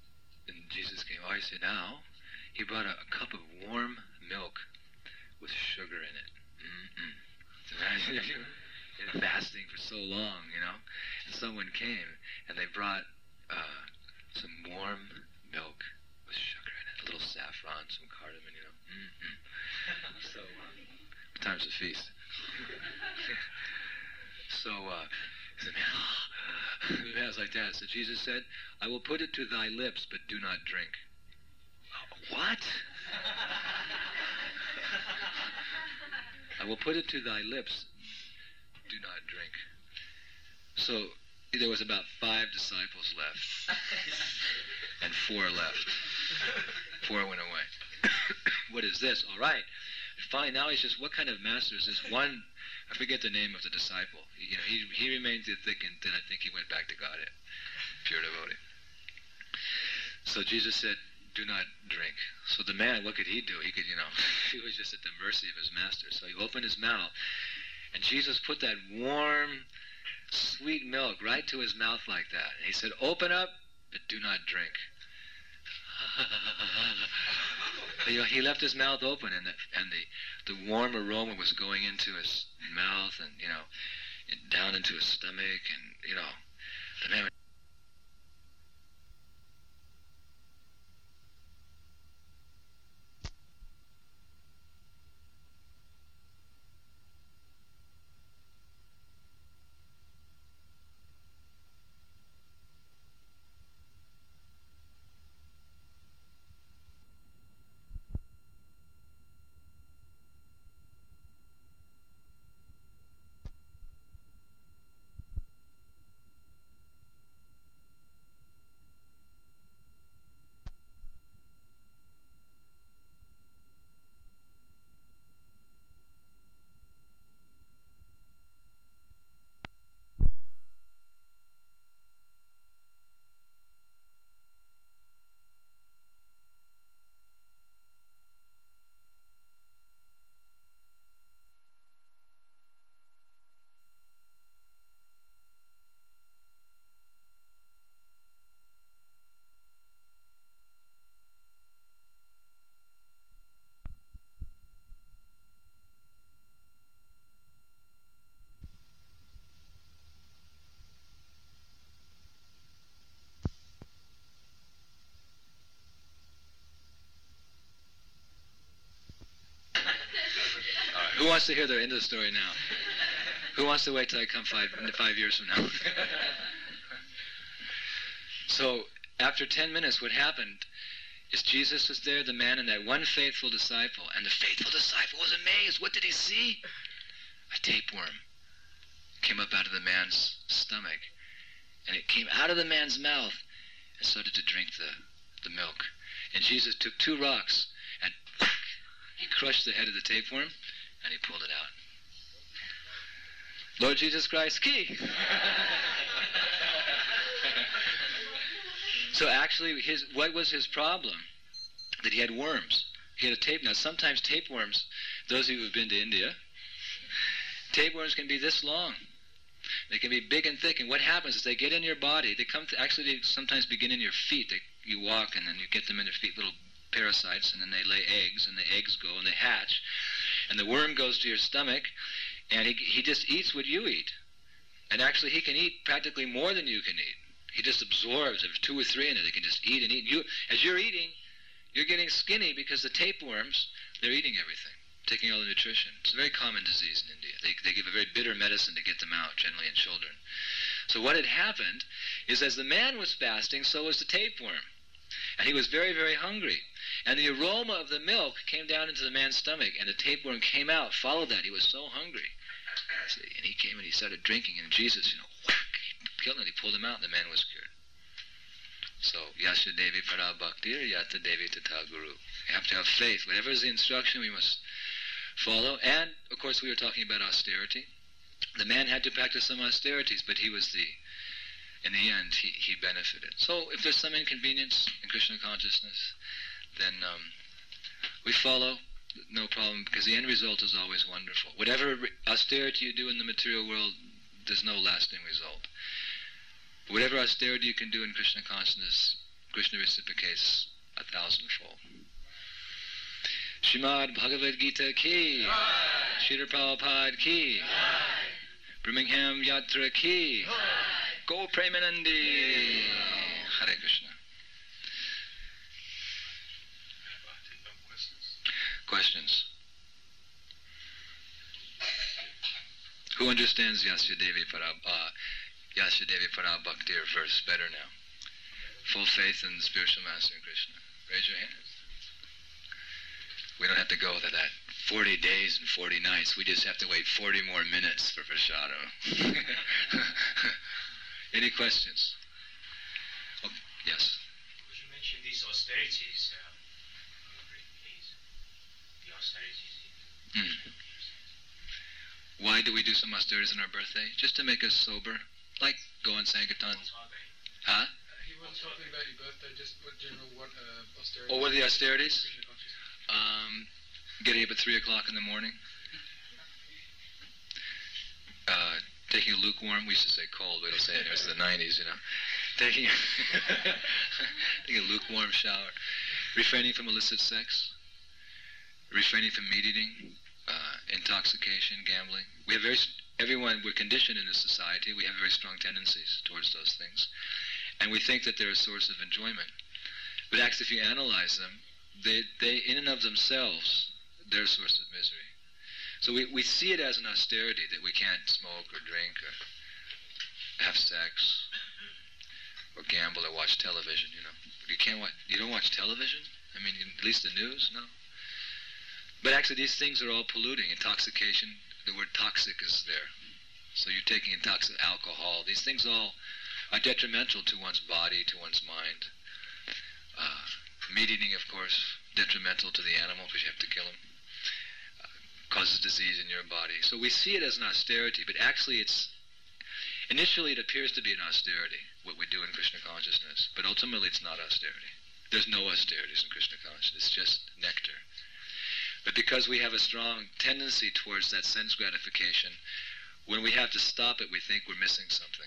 say, now, he brought a, a cup of warm milk with sugar in it. Mm-mm. So imagine if you were fasting for so long, you know, and someone came and they brought uh, some warm milk with sugar in it, a little saffron, some cardamom, you know. Mm-mm. So, uh, time's the feast. So, uh, the man, the man was like that. So Jesus said, I will put it to thy lips, but do not drink. What? I will put it to thy lips, do not drink. So there was about five disciples left, and four left. Four went away. What is this? All right. Fine. Now he's just, what kind of master is this? One, I forget the name of the disciple. He, you know, he he remained thick, and then I think he went back to Godhead, pure devotee. So Jesus said, do not drink. So the man, what could he do? He could, you know, he was just at the mercy of his master. So he opened his mouth, and Jesus put that warm, sweet milk right to his mouth like that. And he said, open up, but do not drink. You know, he left his mouth open, and the, and the, the warm aroma was going into his mouth, and, you know, down into his stomach, and, you know, the man... Who wants to hear the end of the story now? Who wants to wait till I come five, five years from now? So, after ten minutes, what happened is Jesus was there, the man, and that one faithful disciple. And the faithful disciple was amazed. What did he see? A tapeworm came up out of the man's stomach. And it came out of the man's mouth and started to drink the, the milk. And Jesus took two rocks and he crushed the head of the tapeworm, and he pulled it out. Lord Jesus Christ, key! So actually, his what was his problem? That he had worms. He had a tape. Now, sometimes tapeworms, those of you who have been to India, tapeworms can be this long. They can be big and thick, and what happens is they get in your body. They come to, actually, they sometimes begin in your feet. They, you walk, and then you get them in your feet, little parasites, and then they lay eggs, and the eggs go, and they hatch. And the worm goes to your stomach, and he, he just eats what you eat. And actually, he can eat practically more than you can eat. He just absorbs. There's two or three in it. They can just eat and eat. You, as you're eating, you're getting skinny because the tapeworms, they're eating everything, taking all the nutrition. It's a very common disease in India. They, they give a very bitter medicine to get them out, generally in children. So what had happened is as the man was fasting, so was the tapeworm. And he was very, very hungry. And the aroma of the milk came down into the man's stomach, and the tapeworm came out, followed that. He was so hungry. See, and he came and he started drinking, and Jesus, you know, whack, he killed him, he pulled him out, and the man was cured. So, Yasha Devi Para Bhaktir, Yata Devi Tata Guru. You have to have faith. Whatever is the instruction, we must follow. And, of course, we were talking about austerity. The man had to practice some austerities, but he was the, in the end, he, he benefited. So, if there's some inconvenience in Krishna consciousness, then um, we follow, no problem, because the end result is always wonderful. Whatever austerity you do in the material world, there's no lasting result. Whatever austerity you can do in Krishna consciousness, Krishna reciprocates a thousandfold. Srimad Bhagavad Gita ki, Srila Prabhupada ki, Birmingham Yatra ki, Go Premanandi. Hare Krishna. Questions? Who understands Yasyadevi Para, uh, Yasyadevi Para Bhaktir verse better now? Full faith in the spiritual master in Krishna. Raise your hands. We don't have to go to that forty days and forty nights. We just have to wait forty more minutes for Prasada. Any questions? Oh, yes. Could you mention these austerities? Uh, please. The austerities. Mm. Why do we do some austerities on our birthday? Just to make us sober. Like go on Sankirtan. Huh? He wasn't talking about your birthday, just what general, what uh, austerities. Oh, what are the austerities? Um, getting up at three o'clock in the morning. Uh, taking a lukewarm, we used to say cold, we don't say it, it was the nineties, you know. Taking, taking a lukewarm shower. Refraining from illicit sex. Refraining from meat eating. Uh, intoxication, gambling. We have very, everyone, we're conditioned in this society, we have very strong tendencies towards those things. And we think that they're a source of enjoyment. But actually, if you analyze them, they, they in and of themselves, they're a source of misery. So we, we see it as an austerity, that we can't smoke or drink or have sex or gamble or watch television, you know. You can't watch, you don't watch television? I mean, at least the news? No. But actually, these things are all polluting. Intoxication, the word toxic is there. So you're taking intoxic alcohol. These things all are detrimental to one's body, to one's mind. Uh, meat eating, of course, detrimental to the animals, because you have to kill them. Uh, causes disease in your body. So we see it as an austerity, but actually it's, initially it appears to be an austerity, what we do in Krishna consciousness, but ultimately it's not austerity. There's no austerities in Krishna consciousness, it's just nectar. But because we have a strong tendency towards that sense gratification, when we have to stop it, we think we're missing something.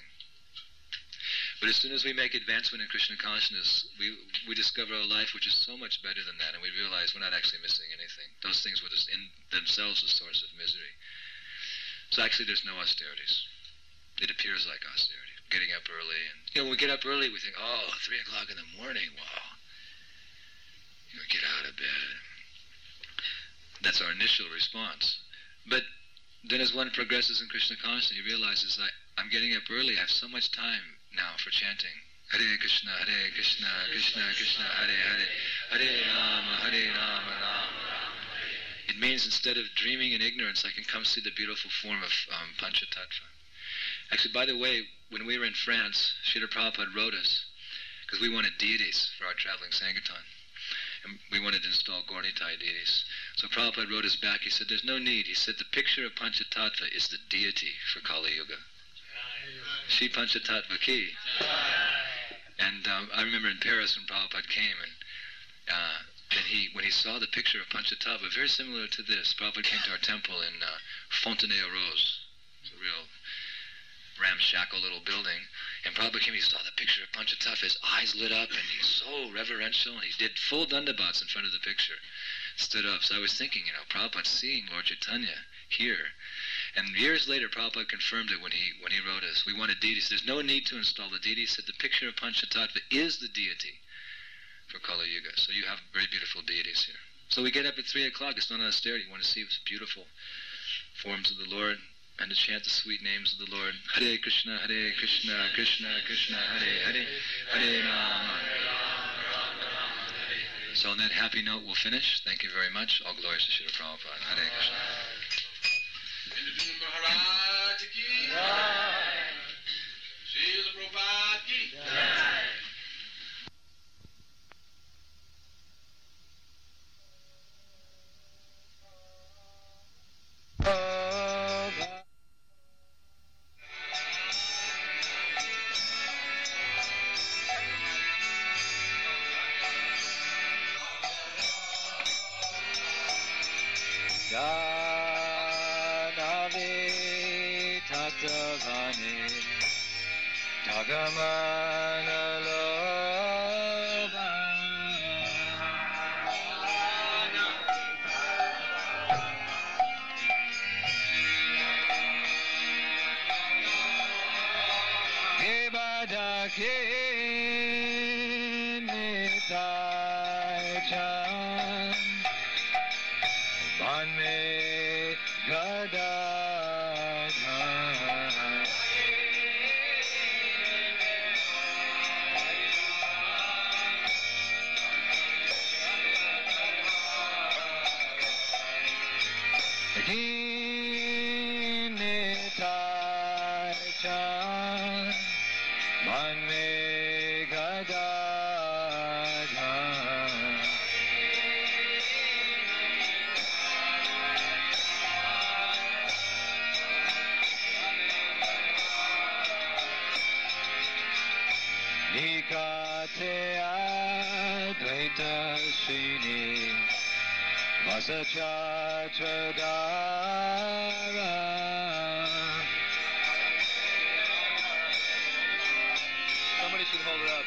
But as soon as we make advancement in Krishna consciousness, we we discover a life which is so much better than that, and we realize we're not actually missing anything. Those things were just in themselves a source of misery. So actually there's no austerities. It appears like austerity. Getting up early, and you know, when we get up early, we think, oh, three o'clock in the morning, wow. You know, get out of bed. That's our initial response. But then as one progresses in Krishna consciousness, he realizes that I'm getting up early, I have so much time now for chanting. Hare Krishna, Hare Krishna, Krishna Krishna, Hare Hare, Hare Rama, Hare Rama, Rama Rama. It means instead of dreaming in ignorance, I can come see the beautiful form of um, Panchatattva. Actually, by the way, when we were in France, Srila Prabhupada wrote us, because we wanted deities for our traveling Sankirtan. And we wanted to install Gaura-Nitai deities. So Prabhupada wrote us back, he said, there's no need. He said, the picture of Panchatattva is the deity for Kali Yuga. Shri Panchatattva ki. And um, I remember in Paris when Prabhupada came, and uh, then he, when he saw the picture of Panchatattva, very similar to this, Prabhupada came to our temple in uh, Fontenay-aux-Roses. It's a real ramshackle little building, and Prabhupada came, he saw the picture of Panchatattva, his eyes lit up, and he's so reverential, and he did full dandabats in front of the picture, stood up. So I was thinking, you know, Prabhupada's seeing Lord Chaitanya here, and years later Prabhupada confirmed it when he when he wrote us. We wanted deities. There's no need to install the deity. He said the picture of Panchatattva is the deity for Kali Yuga. So you have very beautiful deities here. So we get up at three o'clock. It's not an austerity. You want to see these beautiful forms of the Lord, and to chant the sweet names of the Lord. Hare Krishna, Hare Krishna, Krishna Krishna, Hare Hare, Hare Rama. So on that happy note, we'll finish. Thank you very much. All glories to Srila Prabhupada. Hare Krishna. Maharaj ki Srila Prabhupada ki Bhagavan King Nitai Chan Ban Me Gadadhan King Nitai Chan Ban Me Gadadhan Nikate Advaita Srini Vasachachadara Somebody should hold her up.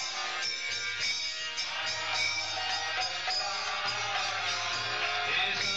Is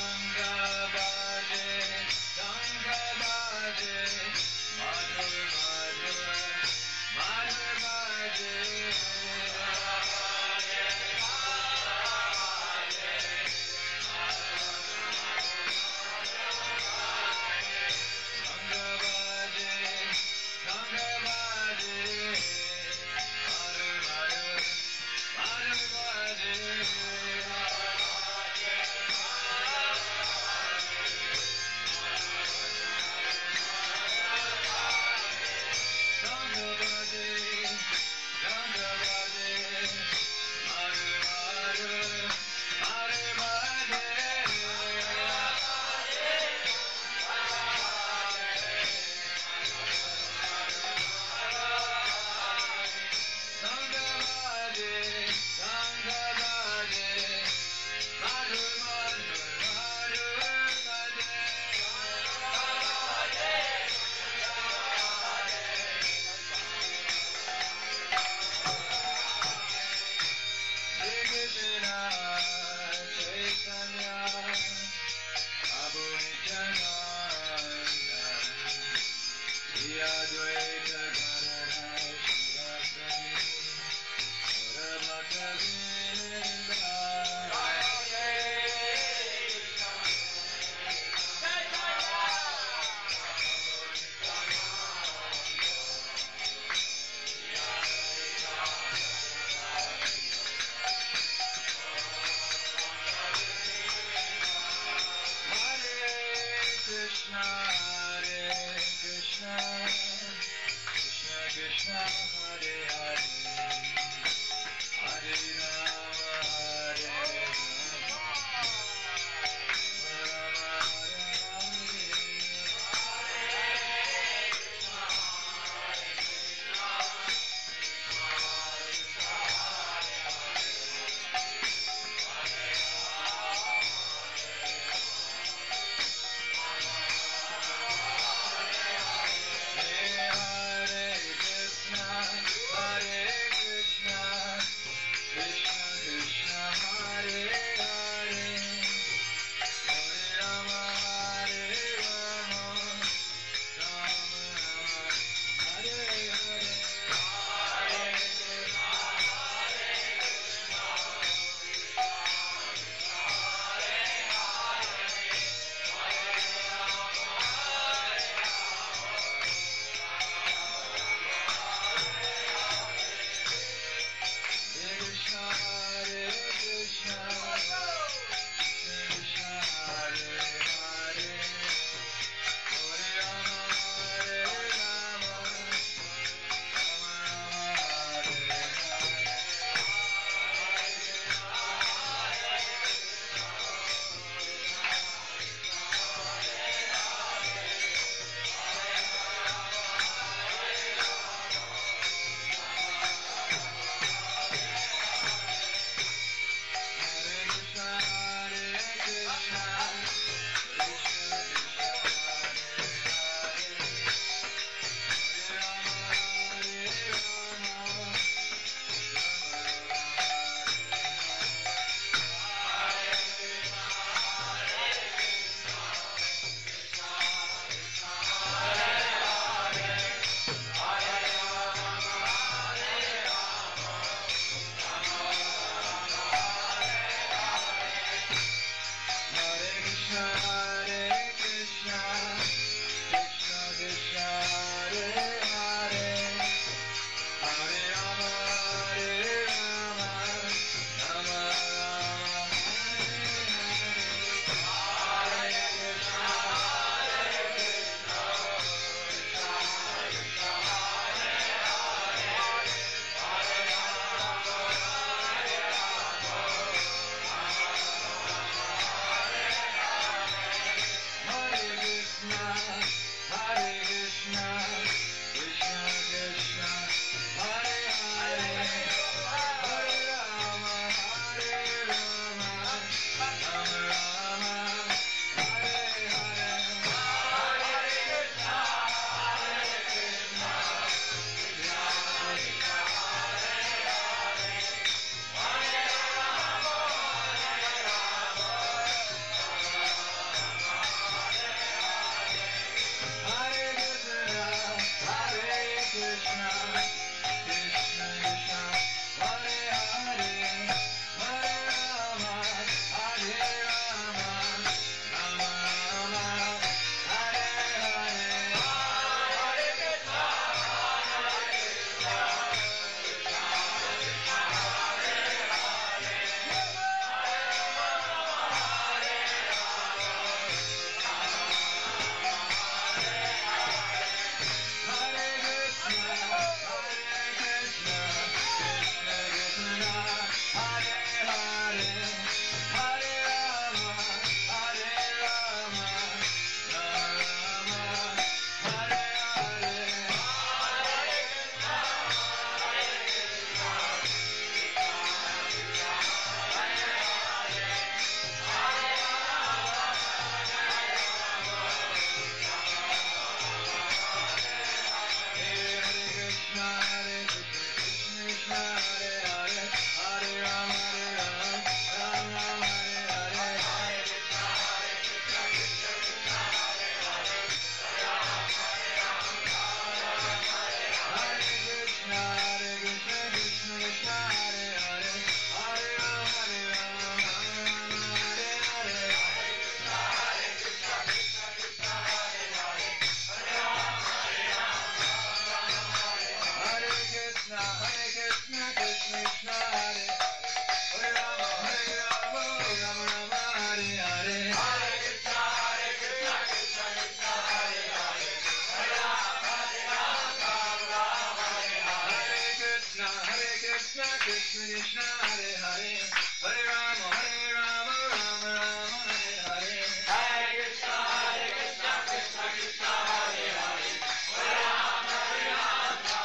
Krishna Krishna Hare Hare Hare Rama Hare Rama Rama Rama Hare Hare Hare Krishna, Hare Krishna, Krishna Krishna, Hare Hare, Hare Rama, Hare Rama,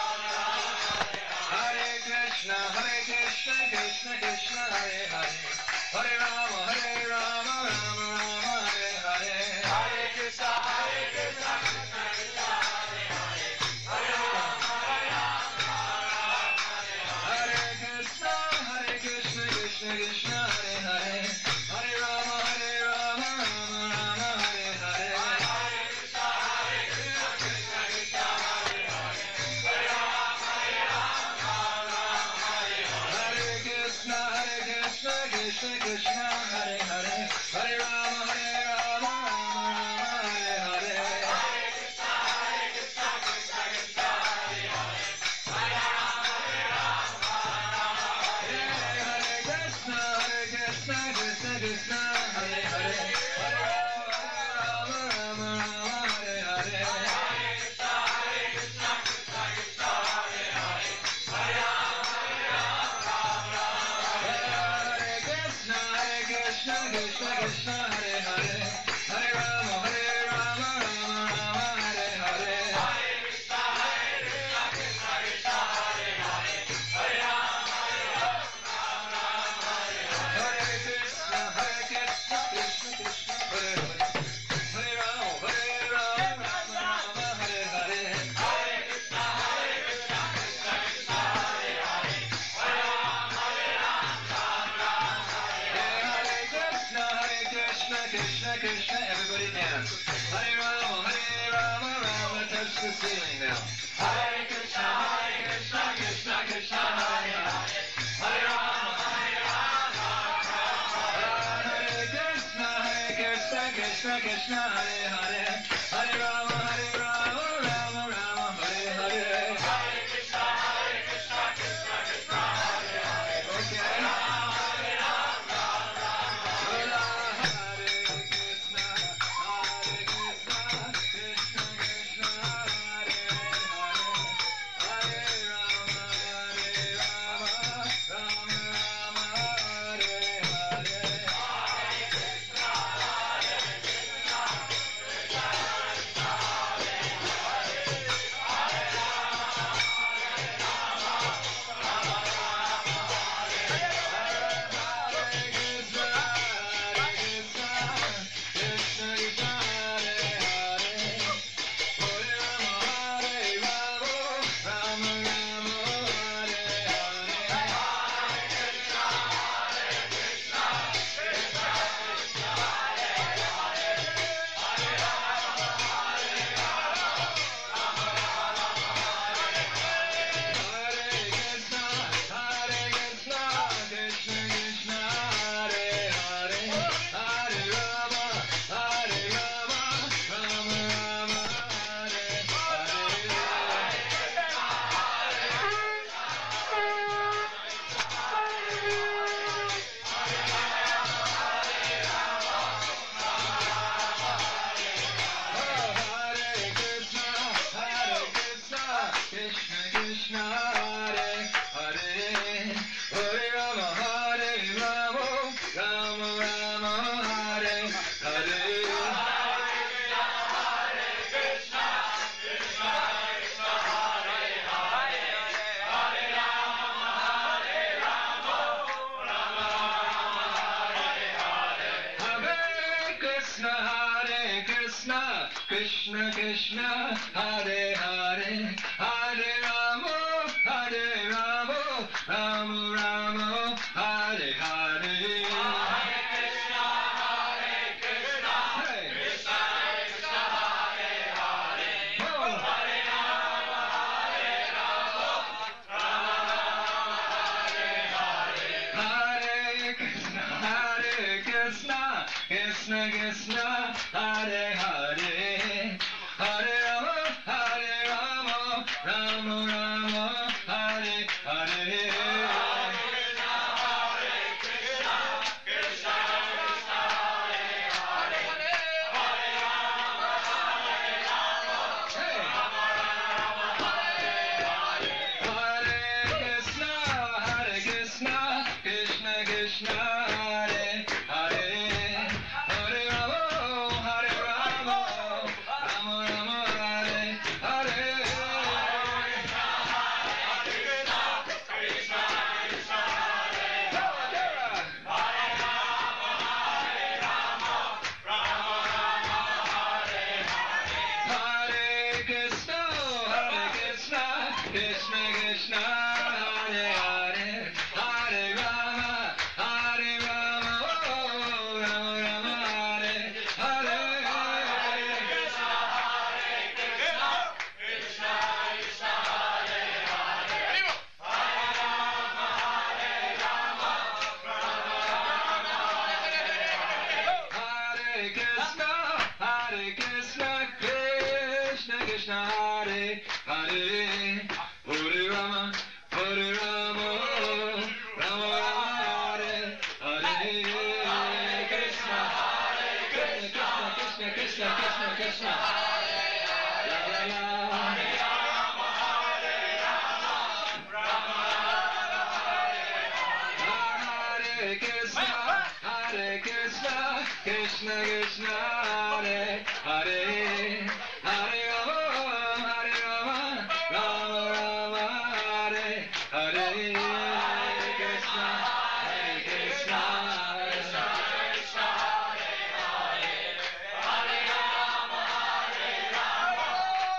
Rama Rama, Hare Hare. Hare Krishna Hare Krishna Krishna Krishna Hare Hare Hare Rama Hare Rama Rama Rama Hare Hare Hare Krishna, Hare Krishna, Krishna Krishna, Hare Hare, Hare Rama, Hare Rama, Rama Rama, Hare Hare. Hare Krishna Hare Krishna Krishna Krishna Hare Hare Hare Rama Hare Rama Rama Rama Hare Hare Hare Krishna, Hare Krishna, Krishna Krishna, Hare Hare, Hare Rama, Hare Rama, Rama Hare Hare. Hare Krishna Hare Krishna Krishna Krishna Hare Hare Hare Rama Hare Rama Rama Rama Hare Hare Hare Krishna, Hare Krishna, Krishna Krishna, Hare Hare, Hare Rama, Hare Rama, Rama Hare Hare. Hare Krishna Hare Krishna Krishna Krishna Hare Hare Hare Rama Hare Rama Rama Rama Hare Hare Hare Krishna, Hare Krishna, Krishna Krishna, Hare Hare, Hare Rama, Hare Rama, Rama Rama Hare Hare. Hare Krishna Hare Krishna Krishna Krishna Hare Hare Hare Rama Hare Rama Rama Rama Hare Hare Hare Krishna, Hare Krishna, Krishna Krishna, Hare Hare, Hare Rama, Hare Rama, Rama Hare Hare. Hare Krishna Hare Krishna Krishna Krishna Hare Hare Hare Rama Hare Rama Rama Rama Hare Hare Hare Krishna, Hare Krishna, Krishna Krishna, Hare Hare, Hare Rama, Hare Rama, Rama Hare Hare. Hare Krishna Hare Krishna Krishna Krishna everybody dance Hare Rama Hare Rama Rama touch the ceiling now Hare Krishna, Hare Krishna, Krishna Krishna, Hare Hare, Hare Rama, Hare Rama, Rama Hare Hare. Hare Krishna Hare Krishna Krishna Krishna Hare Hare Hare Rama Hare Rama Rama Rama Hare Hare Hare Krishna, Hare Krishna, Krishna Krishna, Hare Hare, Okay. Hare Rama, Hare Rama, Rama Hare Hare. Hare Krishna Hare Krishna Krishna Krishna Hare Hare Hare Rama Hare Rama Rama Rama Hare Hare Krishna Krishna Hare Hare Hare Rama Hare Rama Rama Rama Hare Hare Hare Krishna, Hare Krishna, Hey. Krishna Krishna, Hare Hare, Oh. Hare Rama, Hare Rama, Rama Rama, Hare Hare. Hare Krishna Hare Krishna Krishna Krishna Hare Hare Hare Rama Hare Rama Rama Rama Hare Hare Hare Krishna Hare Krishna, Hare Hare, Hare Rama, Hare Rama, Rama Rama, Hare Hare, Hare Krishna, Hare Krishna, Krishna Krishna, Krishna Krishna, La la la. Hare Krishna, Hare Krishna, Krishna Krishna, Hare Hare, Hare Rama, Hare Rama, Rama Rama, Hare Hare, Hare Krishna, Hare Krishna, Krishna Krishna, Hare Hare, Hare Rama, Hare Rama,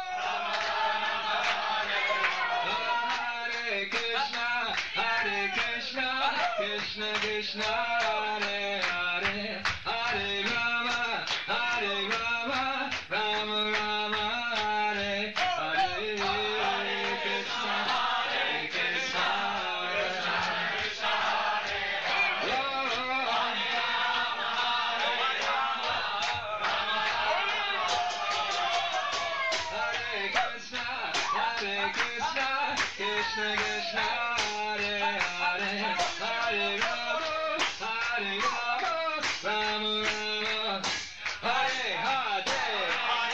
Hare Krishna, Hare Krishna, Krishna Krishna, Hare Hare, Hare Rama, Hare Rama, Rama Rama, Hare Hare, Hare Krishna, Hare Krishna, Krishna Krishna, Hare Hare Krishna, Hare Krishna, Krishna Krishna, Hare Hare, Hare Rama, Hare Rama, Rama Rama, Hare Hare.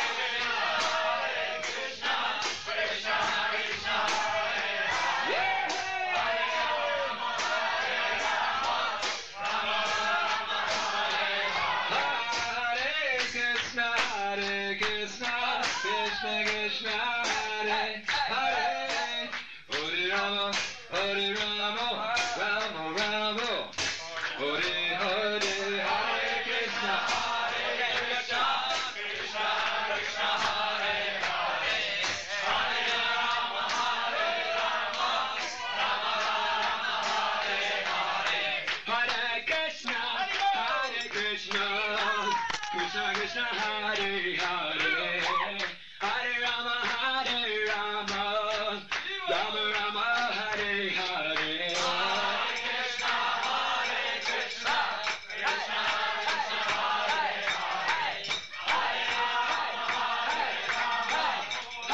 Hare Krishna, Hare Krishna, Krishna Krishna, Hare Hare, Hare Rama, Hare Rama, Rama Rama, Hare Hare, Hare Krishna, Hare Krishna, Krishna Krishna, Hare Hare, Hare Rama, Hare Rama, Rama Rama, Hare Hare, Hare Krishna, Hare Krishna, Krishna Krishna, Hare Hare, Hare Rama, Hare Rama, Rama Rama, Hare Hare, Hare Krishna, Hare Krishna, Krishna Krishna, Hare Hare, Hare Rama, Hare Rama,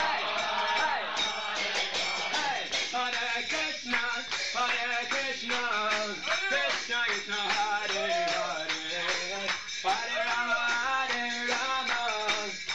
Hare Krishna, Hare Krishna, Krishna Krishna, Hare Hare, Hare Rama, Hare Rama,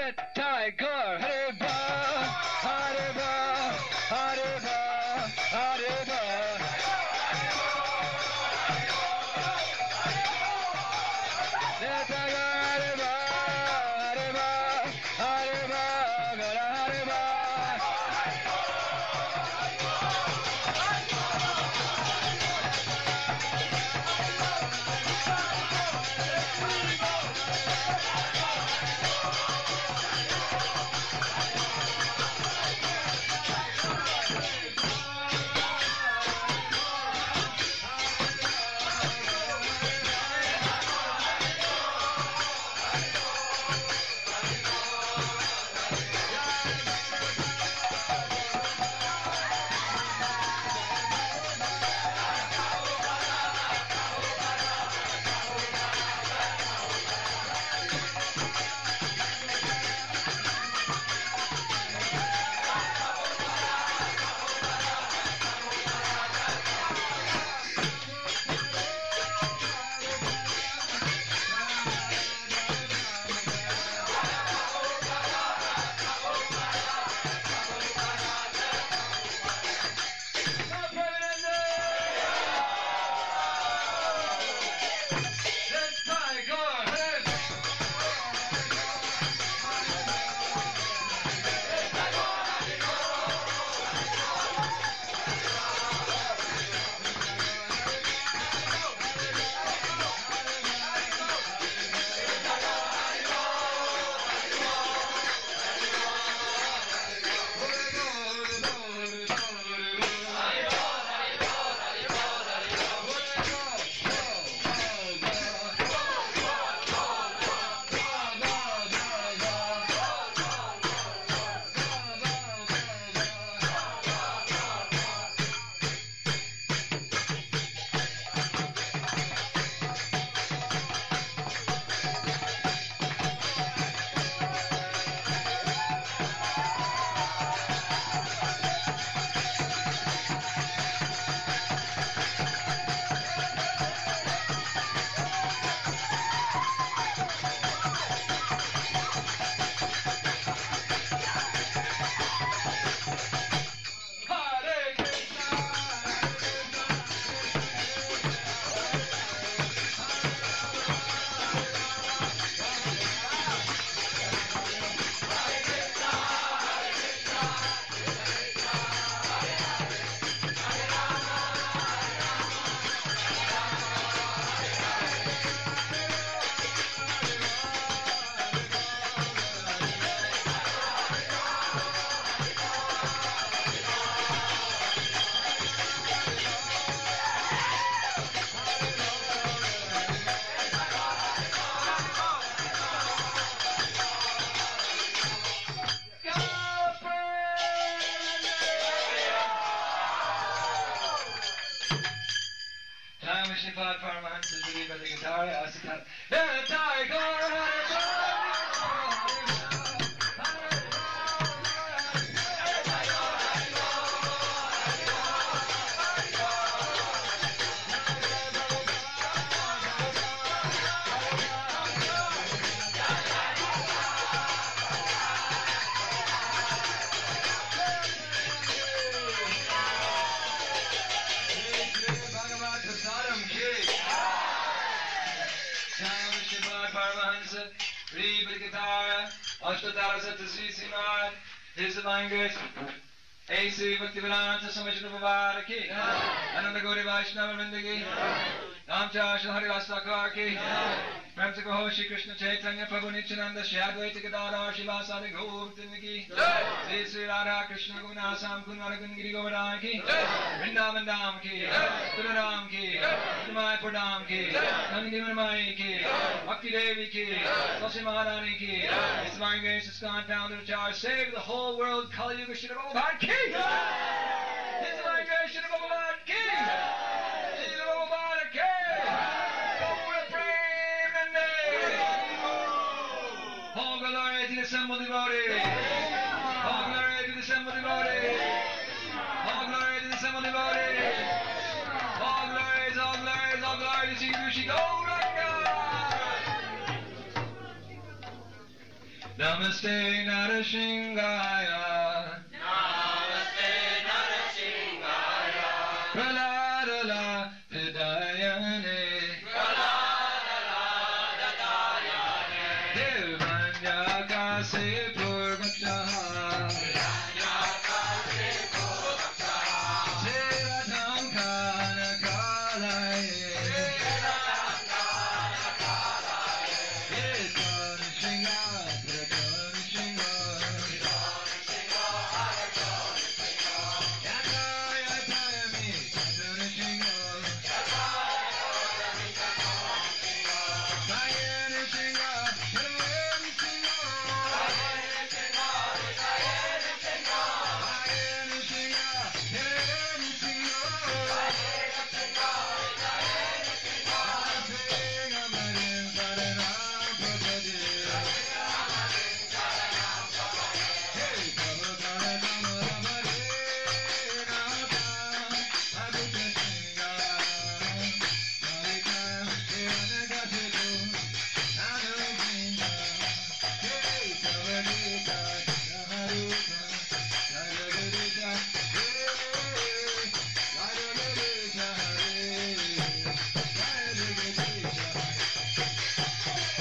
Nitai Gaur Hare Ba, Hare Ba, Hare Ba, Hare Ba. Nitai Gaur Hare Ba, Hare Ba, Hare Ba, Gara Hare Ba. Sripad Paramahansa Ji by the guitar, Asita. Nitai Gaur Hare Ba. Ashtadara Satasri Simad, his language. A C Bhaktivedanta Samajna Bhavara ki, Ananda Gauri Vaishnava Vrinda ki, Namcha Shri Rastakar ki, Prem Sako Ho Shri Krishna Chaitanya Prabhu Nityananda Shri Advaita Gadadhar Shivasari Govardhana ki, Sri Sri Radha Krishna Govinasam Kunwara Gungiri Govardhan ki, Vrindavan Dham ki, Tularam ki, Nimai Pradam ki, Nandi Manmai ki, Bhakti Devi ki, Tulsi Maharani ki, His divine grace has gone down to the jar, save the whole world, Kali Yuga Shri Bhagavan ki. His divine grace Shri Bhagavan ki. Shri Bhagavan ki. All glory to the assembled devotee. All glory to the assembled devotee. All glory to the assembled devotee. All glories, all glories, all glories to Shri Gauranga. Namaste Narashingaya. Namaste Narashingaya. Praladala Hidayane. Praladala Hidayane. Devanyakase Purvakshaha. Hiranyakase Purvakshaha. Seratamkana Kalaye. Seratamkana Kalaye. Ekon Shinga, Prakon Shinga. Hridon Shingo Harakon Shingo. Yataya Tayami, Chandra Shinga. Yataya Mikakon Shingo. Sayana Shinga, Hiram Shinga. Sayena Shingo. Sayena Shingo. Sayana Shinga, Hiram Shinga. Sayena Shingo. Sayena Shingo. Sing Amarin Saranam Prabhade. Amarin Saranam Prabhade. Hey, Prabhakara Kamaramare Nata, Aditya Shinga. Marika, Hiranagatitu, Anu Shinga. Hey, Prabhadita, Yaharuka, Jayagirita, Hey, Jayagirita, Hare, Jayagirita, Hare.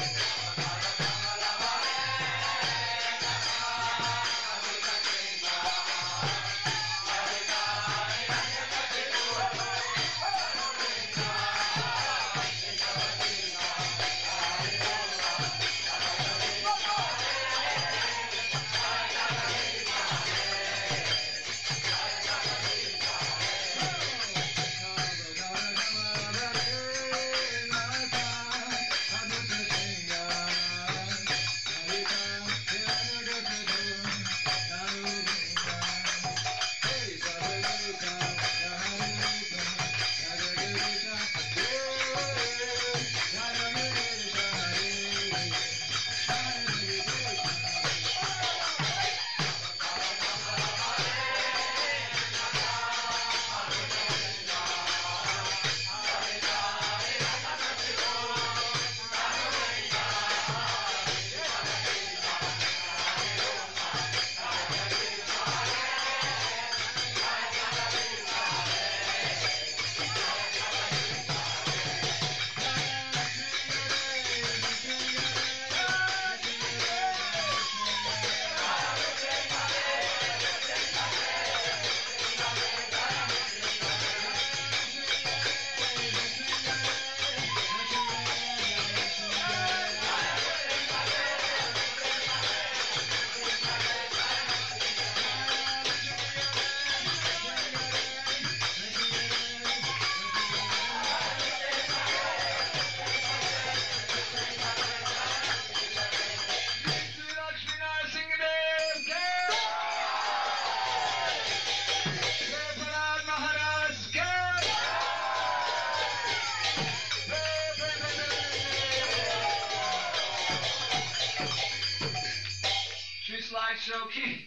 Slideshow key.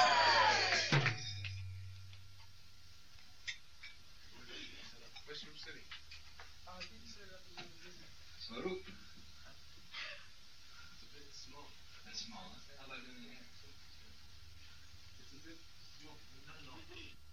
Western City. Swaroop. It's a bit small. That's small. How about doing it here? It's a bit small. Not enough.